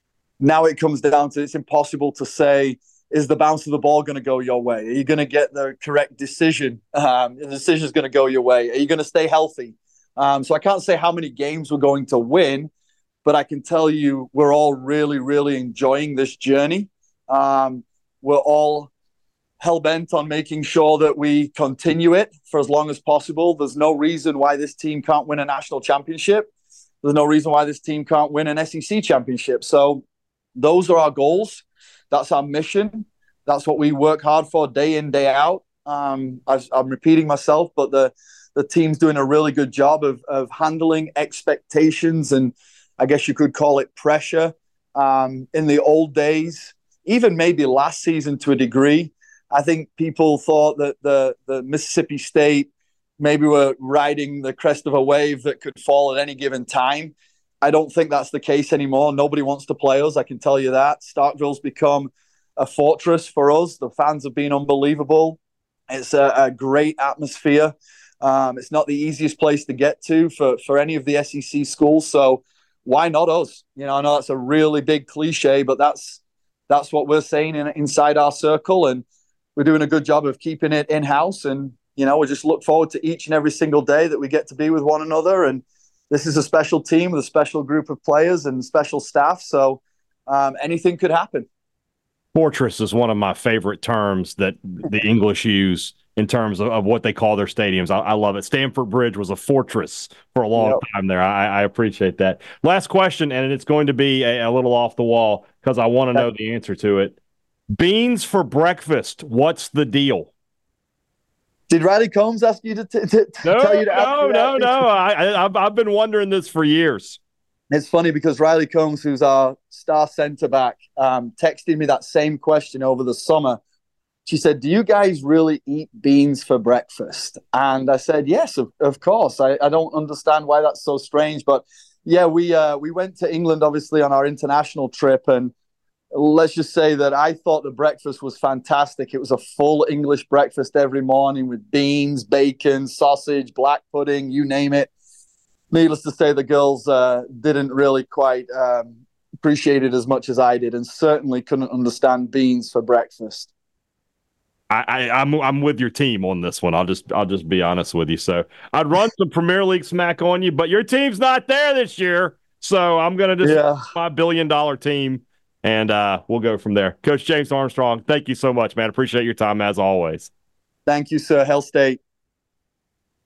Now it comes down to it's impossible to say, is the bounce of the ball going to go your way? Are you going to get the correct decision? Um, the decision is going to go your way. Are you going to stay healthy? Um, so I can't say how many games we're going to win, but I can tell you we're all really, really enjoying this journey. Um, we're all hell-bent on making sure that we continue it for as long as possible. There's no reason why this team can't win a national championship. There's no reason why this team can't win an S E C championship. So those are our goals. That's our mission. That's what we work hard for day in, day out. Um, I, I'm repeating myself, but the, the team's doing a really good job of, of handling expectations and I guess you could call it pressure. Um, in the old days, even maybe last season to a degree, I think people thought that the, the Mississippi State maybe were riding the crest of a wave that could fall at any given time. I don't think that's the case anymore. Nobody wants to play us, I can tell you that. Starkville's become a fortress for us. The fans have been unbelievable. It's a, a great atmosphere. Um, it's not the easiest place to get to for, for any of the S E C schools, so why not us? You know, I know that's a really big cliche, but that's that's what we're saying in, inside our circle, and we're doing a good job of keeping it in-house. And, you know, we just look forward to each and every single day that we get to be with one another. And this is a special team with a special group of players and special staff. So um, anything could happen. Fortress is one of my favorite terms that the English use in terms of, of what they call their stadiums. I, I love it. Stamford Bridge was a fortress for a long yep. time there. I, I appreciate that. Last question, and it's going to be a, a little off the wall because I want to know the answer to it. Beans for breakfast. What's the deal? Did Riley Combs ask you to, t- to no, tell you to no, ask no, no, no. I, I, I've, I've been wondering this for years. It's funny because Riley Combs, who's our star center back, um, texted me that same question over the summer. She said, do you guys really eat beans for breakfast? And I said, yes, of, of course. I, I don't understand why that's so strange. But yeah, we uh, we went to England, obviously, on our international trip. And let's just say that I thought the breakfast was fantastic. It was a full English breakfast every morning with beans, bacon, sausage, black pudding, you name it. Needless to say, the girls uh, didn't really quite um, appreciate it as much as I did, and certainly couldn't understand beans for breakfast. I, I, I'm I'm with your team on this one. I'll just I'll just be honest with you. So I'd run some Premier League smack on you, but your team's not there this year. So I'm gonna just yeah. my billion dollar team, and uh, we'll go from there. Coach James Armstrong, thank you so much, man. Appreciate your time as always. Thank you, sir. Hail State.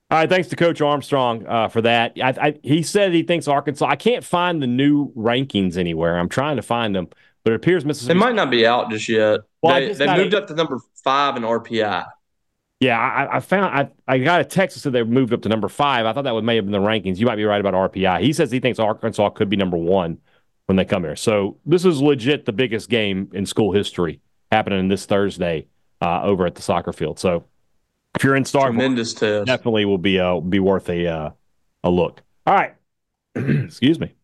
All right, thanks to Coach Armstrong uh, for that. I, I, he said he thinks Arkansas. I can't find the new rankings anywhere. I'm trying to find them, but it appears Mississippi. It might not be out just yet. Well, they they moved up to number five in R P I. Yeah, I, I found I, I got a text that said they moved up to number five. I thought that would may have been the rankings. You might be right about R P I. He says he thinks Arkansas could be number one when they come here. So this is legit the biggest game in school history happening this Thursday uh, over at the soccer field. So if you're in Starkville, tremendous test. Definitely will be uh, be worth a uh, a look. All right, excuse me.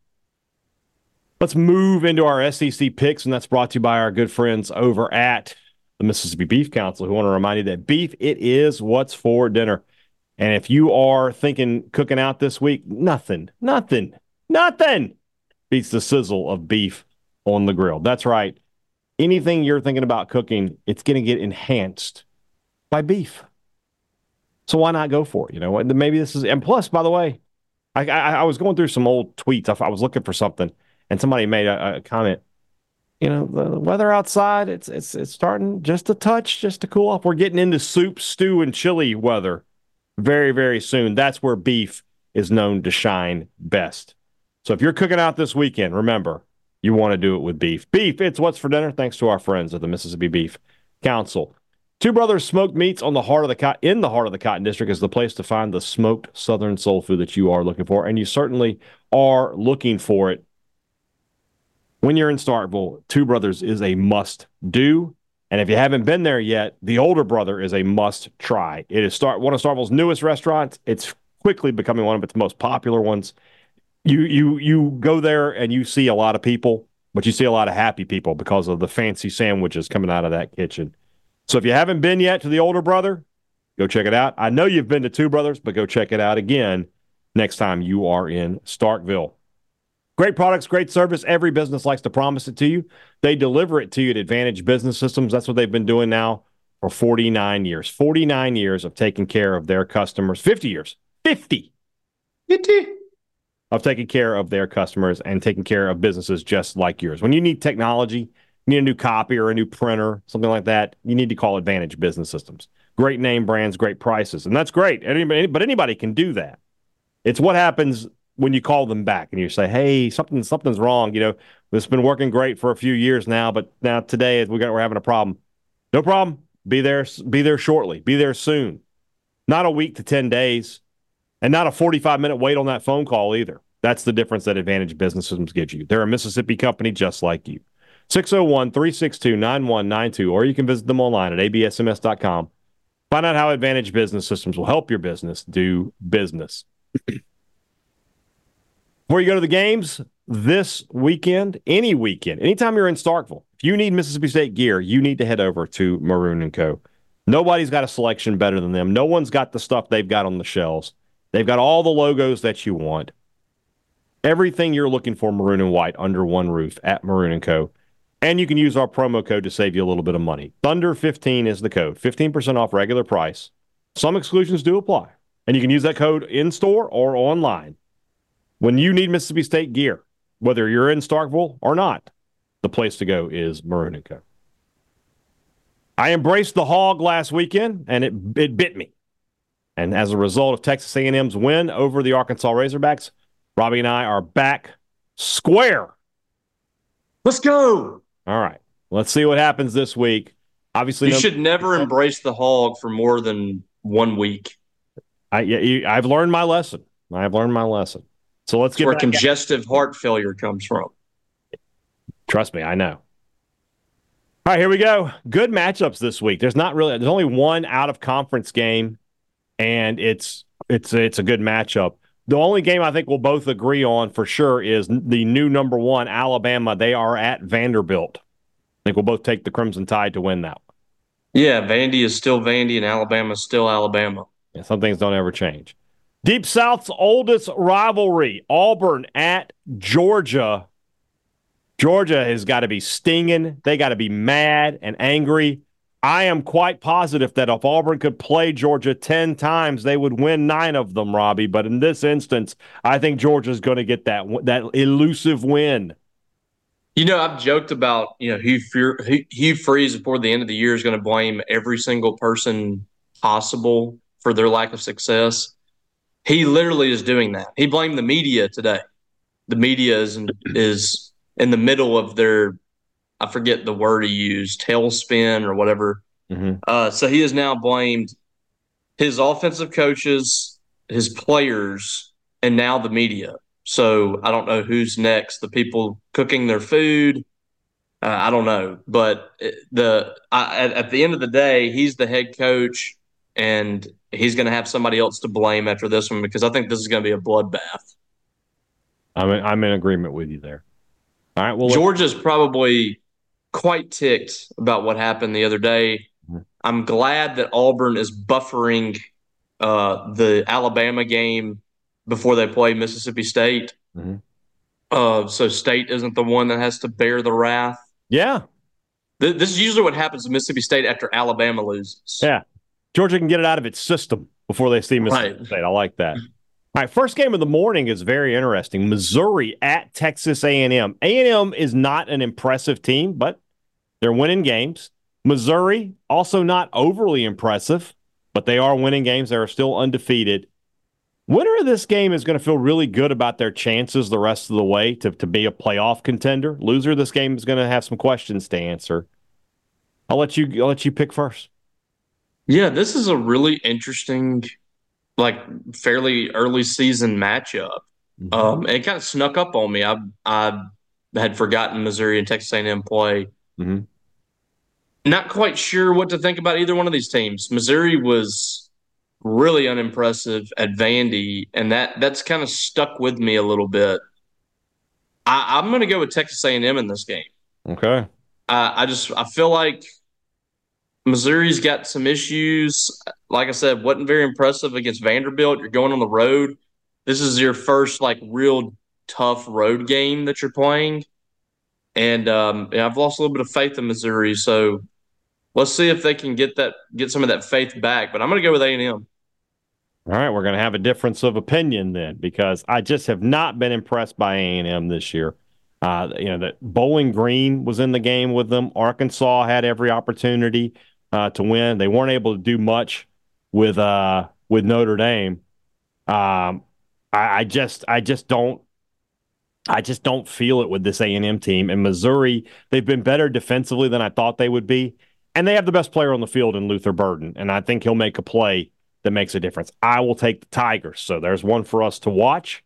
Let's move into our S E C picks, and that's brought to you by our good friends over at the Mississippi Beef Council, who want to remind you that beef, it is what's for dinner. And if you are thinking cooking out this week, nothing, nothing, nothing beats the sizzle of beef on the grill. That's right. Anything you're thinking about cooking, it's going to get enhanced by beef. So why not go for it? You know, maybe this is, and plus, by the way, I, I, I was going through some old tweets. I, I was looking for something, and somebody made a, a comment. You know, the weather outside, it's it's it's starting just a touch, just to cool off. We're getting into soup, stew, and chili weather very, very soon. That's where beef is known to shine best. So if you're cooking out this weekend, remember, you want to do it with beef. Beef, it's what's for dinner, thanks to our friends at the Mississippi Beef Council. Two Brothers Smoked Meats on the heart of the co- in the heart of the Cotton District is the place to find the smoked Southern soul food that you are looking for, and you certainly are looking for it. When you're in Starkville, Two Brothers is a must-do, and if you haven't been there yet, the Older Brother is a must-try. It is start one of Starkville's newest restaurants. It's quickly becoming one of its most popular ones. You you you go there and you see a lot of people, but you see a lot of happy people because of the fancy sandwiches coming out of that kitchen. So if you haven't been yet to the Older Brother, go check it out. I know you've been to Two Brothers, but go check it out again next time you are in Starkville. Great products, great service. Every business likes to promise it to you. They deliver it to you at Advantage Business Systems. That's what they've been doing now for forty-nine years. forty-nine years of taking care of their customers. fifty years. fifty. fifty. Of taking care of their customers and taking care of businesses just like yours. When you need technology, you need a new copy or a new printer, something like that, you need to call Advantage Business Systems. Great name brands, great prices. And that's great. Anybody, but anybody can do that. It's what happens when you call them back and you say, hey, something, something's wrong. You know, this has been working great for a few years now, but now today we got, we're having a problem. No problem. Be there, be there shortly. Be there soon. Not a week to ten days. And not a forty-five minute wait on that phone call either. That's the difference that Advantage Business Systems gives you. They're a Mississippi company just like you. six oh one, three six two, nine one nine two, or you can visit them online at a b s m s dot com. Find out how Advantage Business Systems will help your business do business. Before you go to the games this weekend, any weekend, anytime you're in Starkville, if you need Mississippi State gear, you need to head over to Maroon and Co. Nobody's got a selection better than them. No one's got the stuff they've got on the shelves. They've got all the logos that you want. Everything you're looking for, maroon and white, under one roof at Maroon and Co. And you can use our promo code to save you a little bit of money. Thunder fifteen is the code. fifteen percent off regular price. Some exclusions do apply. And you can use that code in-store or online. When you need Mississippi State gear, whether you're in Starkville or not, the place to go is Maroon and Co. I embraced the hog last weekend, and it, it bit me. And as a result of Texas A and M's win over the Arkansas Razorbacks, Robbie and I are back square. Let's go. All right. Let's see what happens this week. Obviously, you no- should never embrace the hog for more than one week. I, yeah, I've learned my lesson. I've learned my lesson. So let's That's get where back congestive heart failure comes from. Trust me, I know. All right, here we go. Good matchups this week. There's not really. There's only one out of conference game, and it's it's it's a good matchup. The only game I think we'll both agree on for sure is the new number one, Alabama. They are at Vanderbilt. I think we'll both take the Crimson Tide to win that one. Yeah, Vandy is still Vandy, and Alabama is still Alabama. Yeah, some things don't ever change. Deep South's oldest rivalry, Auburn at Georgia. Georgia has got to be stinging. They got to be mad and angry. I am quite positive that if Auburn could play Georgia ten times, they would win nine of them, Robbie. But in this instance, I think Georgia's going to get that that elusive win. You know, I've joked about, you know, Hugh, Fe- Hugh Freeze before the end of the year is going to blame every single person possible for their lack of success. He literally is doing that. He blamed the media today. The media is in, is in the middle of their, I forget the word he used, tailspin or whatever. Mm-hmm. Uh, so he has now blamed his offensive coaches, his players, and now the media. So I don't know who's next. The people cooking their food. Uh, I don't know, but the I, at, at the end of the day, he's the head coach, and he's going to have somebody else to blame after this one because I think this is going to be a bloodbath. I'm in, I'm in agreement with you there. All right. Well, Georgia's probably quite ticked about what happened the other day. Mm-hmm. I'm glad that Auburn is buffering uh, the Alabama game before they play Mississippi State. Mm-hmm. Uh, so State isn't the one that has to bear the wrath. Yeah. Th- this is usually what happens to Mississippi State after Alabama loses. Yeah. Georgia can get it out of its system before they see Mississippi Right. State. I like that. All right, first game of the morning is very interesting. Missouri at Texas A and M. A and M is not an impressive team, but they're winning games. Missouri, also not overly impressive, but they are winning games. They are still undefeated. Winner of this game is going to feel really good about their chances the rest of the way to, to be a playoff contender. Loser of this game is going to have some questions to answer. I'll let you I'll let you pick first. Yeah, this is a really interesting, like fairly early season matchup. Mm-hmm. Um, it kind of snuck up on me. I I had forgotten Missouri and Texas A and M play. Mm-hmm. Not quite sure what to think about either one of these teams. Missouri was really unimpressive at Vandy, and that that's kind of stuck with me a little bit. I, I'm going to go with Texas A and M in this game. Okay. I, I just I feel like Missouri's got some issues. Like I said, wasn't very impressive against Vanderbilt. You're going on the road. This is your first like real tough road game that you're playing, and um, yeah, I've lost a little bit of faith in Missouri. So let's see if they can get that get some of that faith back. But I'm going to go with A and M. All right, we're going to have a difference of opinion then, because I just have not been impressed by A and M this year. Uh, you know, that Bowling Green was in the game with them. Arkansas had every opportunity uh, to win. They weren't able to do much with uh, with Notre Dame. Um, I, I just, I just don't, I just don't feel it with this A and M team. And Missouri, they've been better defensively than I thought they would be, and they have the best player on the field in Luther Burden, and I think he'll make a play that makes a difference. I will take the Tigers. So there's one for us to watch.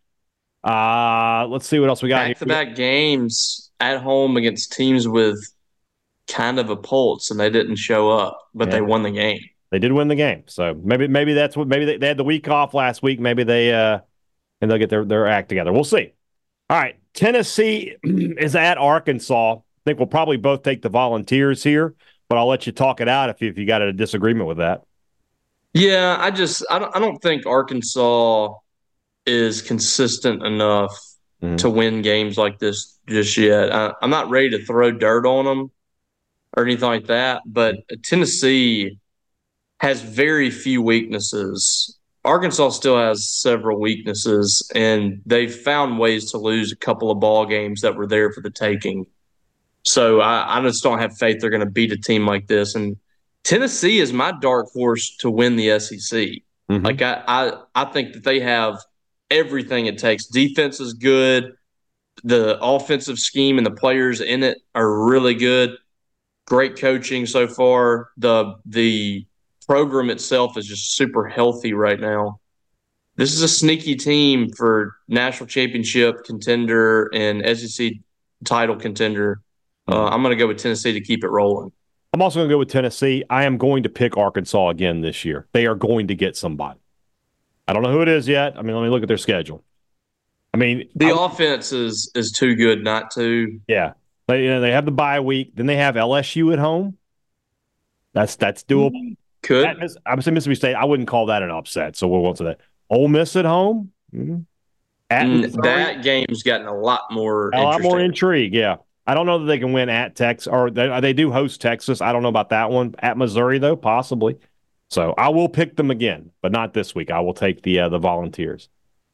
Uh, let's see what else we got here. Back-to-back games at home against teams with kind of a pulse, and they didn't show up, but yeah. They won the game. They did win the game. So maybe maybe that's what maybe they, they had the week off last week. Maybe they uh and they'll get their, their act together. We'll see. All right. Tennessee is at Arkansas. I think we'll probably both take the Volunteers here, but I'll let you talk it out if you, if you got a disagreement with that. Yeah, I just I don't I don't think Arkansas is consistent enough mm. to win games like this just yet. I, I'm not ready to throw dirt on them or anything like that, but Tennessee has very few weaknesses. Arkansas still has several weaknesses, and they've found ways to lose a couple of ball games that were there for the taking. So I, I just don't have faith they're going to beat a team like this. And Tennessee is my dark horse to win the S E C. Mm-hmm. Like I, I, I think that they have everything it takes. Defense is good. The offensive scheme and the players in it are really good. Great coaching so far. The the program itself is just super healthy right now. This is a sneaky team for national championship contender and S E C title contender. Uh, I'm going to go with Tennessee to keep it rolling. I'm also going to go with Tennessee. I am going to pick Arkansas again this year. They are going to get somebody. I don't know who it is yet. I mean, let me look at their schedule. I mean, the I, offense is is too good not to. Yeah, they you know, they have the bye week. Then they have L S U at home. That's that's doable. Could that is, I'm saying Mississippi State. I wouldn't call that an upset. So we'll go to that. Ole Miss at home. Mm-hmm. At mm, that game's gotten a lot more. A lot more intrigue. Yeah. I don't know that they can win at Texas, or they, they do host Texas. I don't know about that one. At Missouri, though, possibly. So I will pick them again, but not this week. I will take the uh, the Volunteers.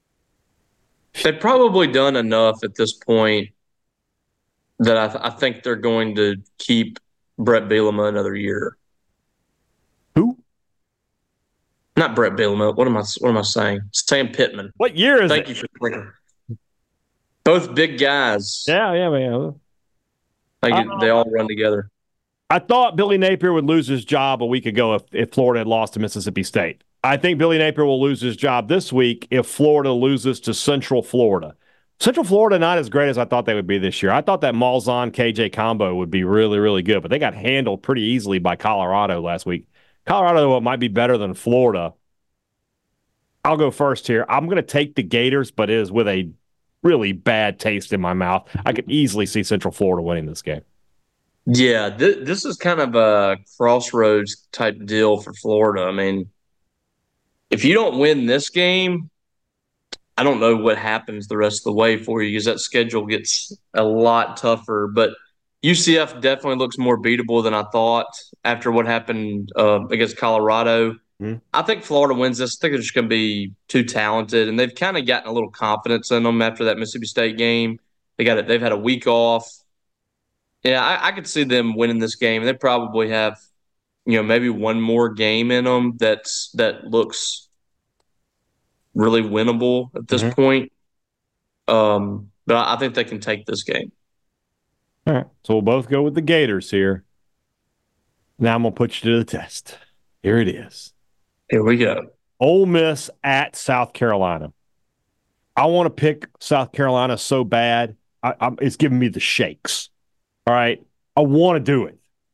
They've probably done enough at this point that I, th- I think they're going to keep Brett Bielema another year. Who? Not Brett Bielema. What am I? What am I saying? Sam Pittman. What year is Thank it? you for clicking. Both big guys. Yeah, yeah, man. Like um, they all run together. I thought Billy Napier would lose his job a week ago if, if Florida had lost to Mississippi State. I think Billy Napier will lose his job this week if Florida loses to Central Florida. Central Florida not as great as I thought they would be this year. I thought that Malzahn-K J combo would be really, really good, but they got handled pretty easily by Colorado last week. Colorado might be better than Florida. I'll go first here. I'm going to take the Gators, but it is with a really bad taste in my mouth. I could easily see Central Florida winning this game. Yeah, th- this is kind of a crossroads type deal for Florida. I mean, if you don't win this game, I don't know what happens the rest of the way for you because that schedule gets a lot tougher. But U C F definitely looks more beatable than I thought after what happened uh, against Colorado. Mm-hmm. I think Florida wins this. I think they're just going to be too talented, and they've kind of gotten a little confidence in them after that Mississippi State game. They got it. They've had a week off. Yeah, I, I could see them winning this game. They probably have, you know, maybe one more game in them that's that looks really winnable at this mm-hmm. point. Um, but I, I think they can take this game. All right, so we'll both go with the Gators here. Now I'm gonna put you to the test. Here it is. Here we go. Ole Miss at South Carolina. I want to pick South Carolina so bad. I, I, it's giving me the shakes. All right. I want to do it.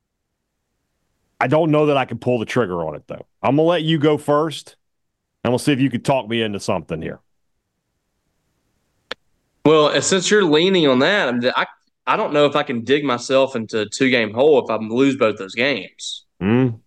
I don't know that I can pull the trigger on it, though. I'm going to let you go first, and we'll see if you can talk me into something here. Well, since you're leaning on that, I, I don't know if I can dig myself into a two-game hole if I lose both those games. Mm.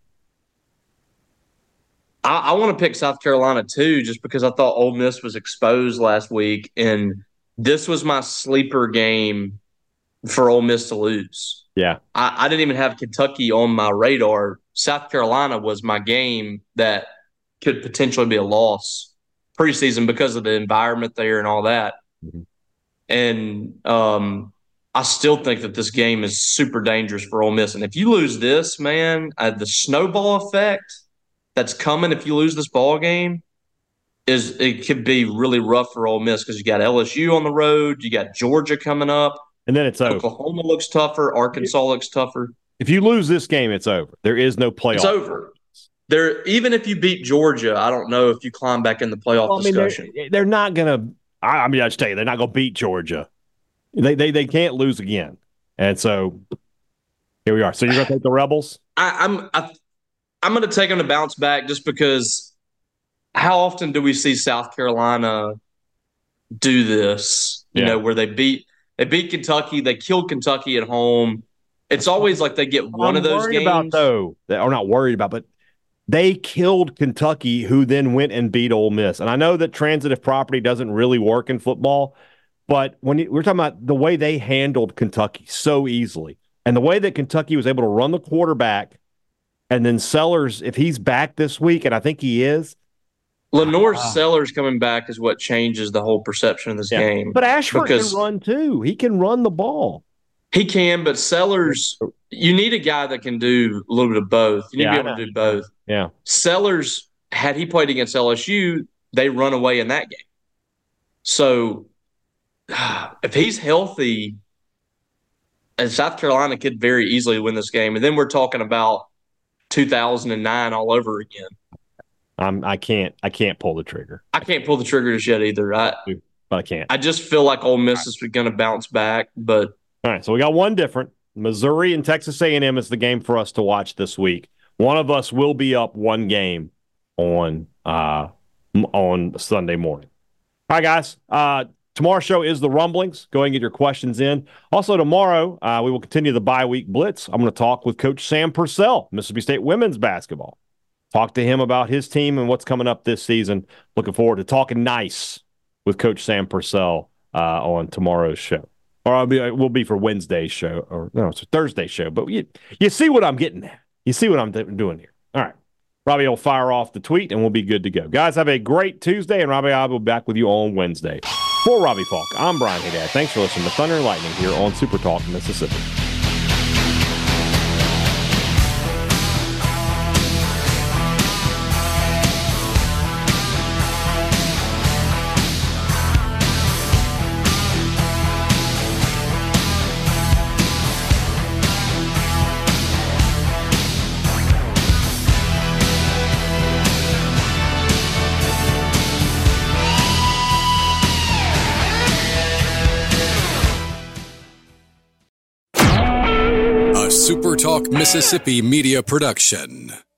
I, I want to pick South Carolina, too, just because I thought Ole Miss was exposed last week, and this was my sleeper game for Ole Miss to lose. Yeah. I, I didn't even have Kentucky on my radar. South Carolina was my game that could potentially be a loss preseason because of the environment there and all that. Mm-hmm. And um, I still think that this game is super dangerous for Ole Miss. And if you lose this, man, uh, the snowball effect that's coming if you lose this ball game is it could be really rough for Ole Miss because you got L S U on the road, you got Georgia coming up. And then it's over. Oklahoma looks tougher. Arkansas looks tougher. If you lose this game, it's over. There is no playoff. It's over. There, even if you beat Georgia, I don't know if you climb back in the playoff well, I mean, discussion. They're, they're not going to – I mean, I just tell you, they're not going to beat Georgia. They, they they can't lose again. And so here we are. So you're going to take the Rebels? I, I'm I, I'm going to take them to bounce back just because how often do we see South Carolina do this, you yeah. know, where they beat – They beat Kentucky. They killed Kentucky at home. It's always like they get one I'm of those worried games. About, though, or not worried about, but they killed Kentucky, who then went and beat Ole Miss. And I know that transitive property doesn't really work in football, but when you, we're talking about the way they handled Kentucky so easily, and the way that Kentucky was able to run the quarterback, and then Sellers, if he's back this week, and I think he is, Lenore uh, Sellers coming back is what changes the whole perception of this yeah. game. But Ashford can run too. He can run the ball. He can, but Sellers, you need a guy that can do a little bit of both. You need yeah, to be able to do both. Yeah. Sellers, had he played against L S U, they run away in that game. So if he's healthy, and South Carolina could very easily win this game. And then we're talking about two thousand nine all over again. I'm, I can't. I can't pull the trigger. I can't pull the trigger just yet either. I, but I can't. I just feel like Ole Miss is going to bounce back. But all right, so we got one different. Missouri and Texas A and M is the game for us to watch this week. One of us will be up one game on uh, on Sunday morning. All right, guys. Uh, tomorrow's show is the Rumblings. Go ahead and get your questions in. Also tomorrow, uh, we will continue the bye week blitz. I'm going to talk with Coach Sam Purcell, Mississippi State women's basketball. Talk to him about his team and what's coming up this season. Looking forward to talking nice with Coach Sam Purcell uh, on tomorrow's show. Or I'll be, it will be for Wednesday's show. Or no, it's a Thursday's show. But you, you see what I'm getting at. You see what I'm doing here. All right. Robbie will fire off the tweet, and we'll be good to go. Guys, have a great Tuesday, and Robbie I will be back with you on Wednesday. For Robbie Falk, I'm Brian Haydad. Thanks for listening to Thunder and Lightning here on Super Talk Mississippi. Super Talk Mississippi Media Production.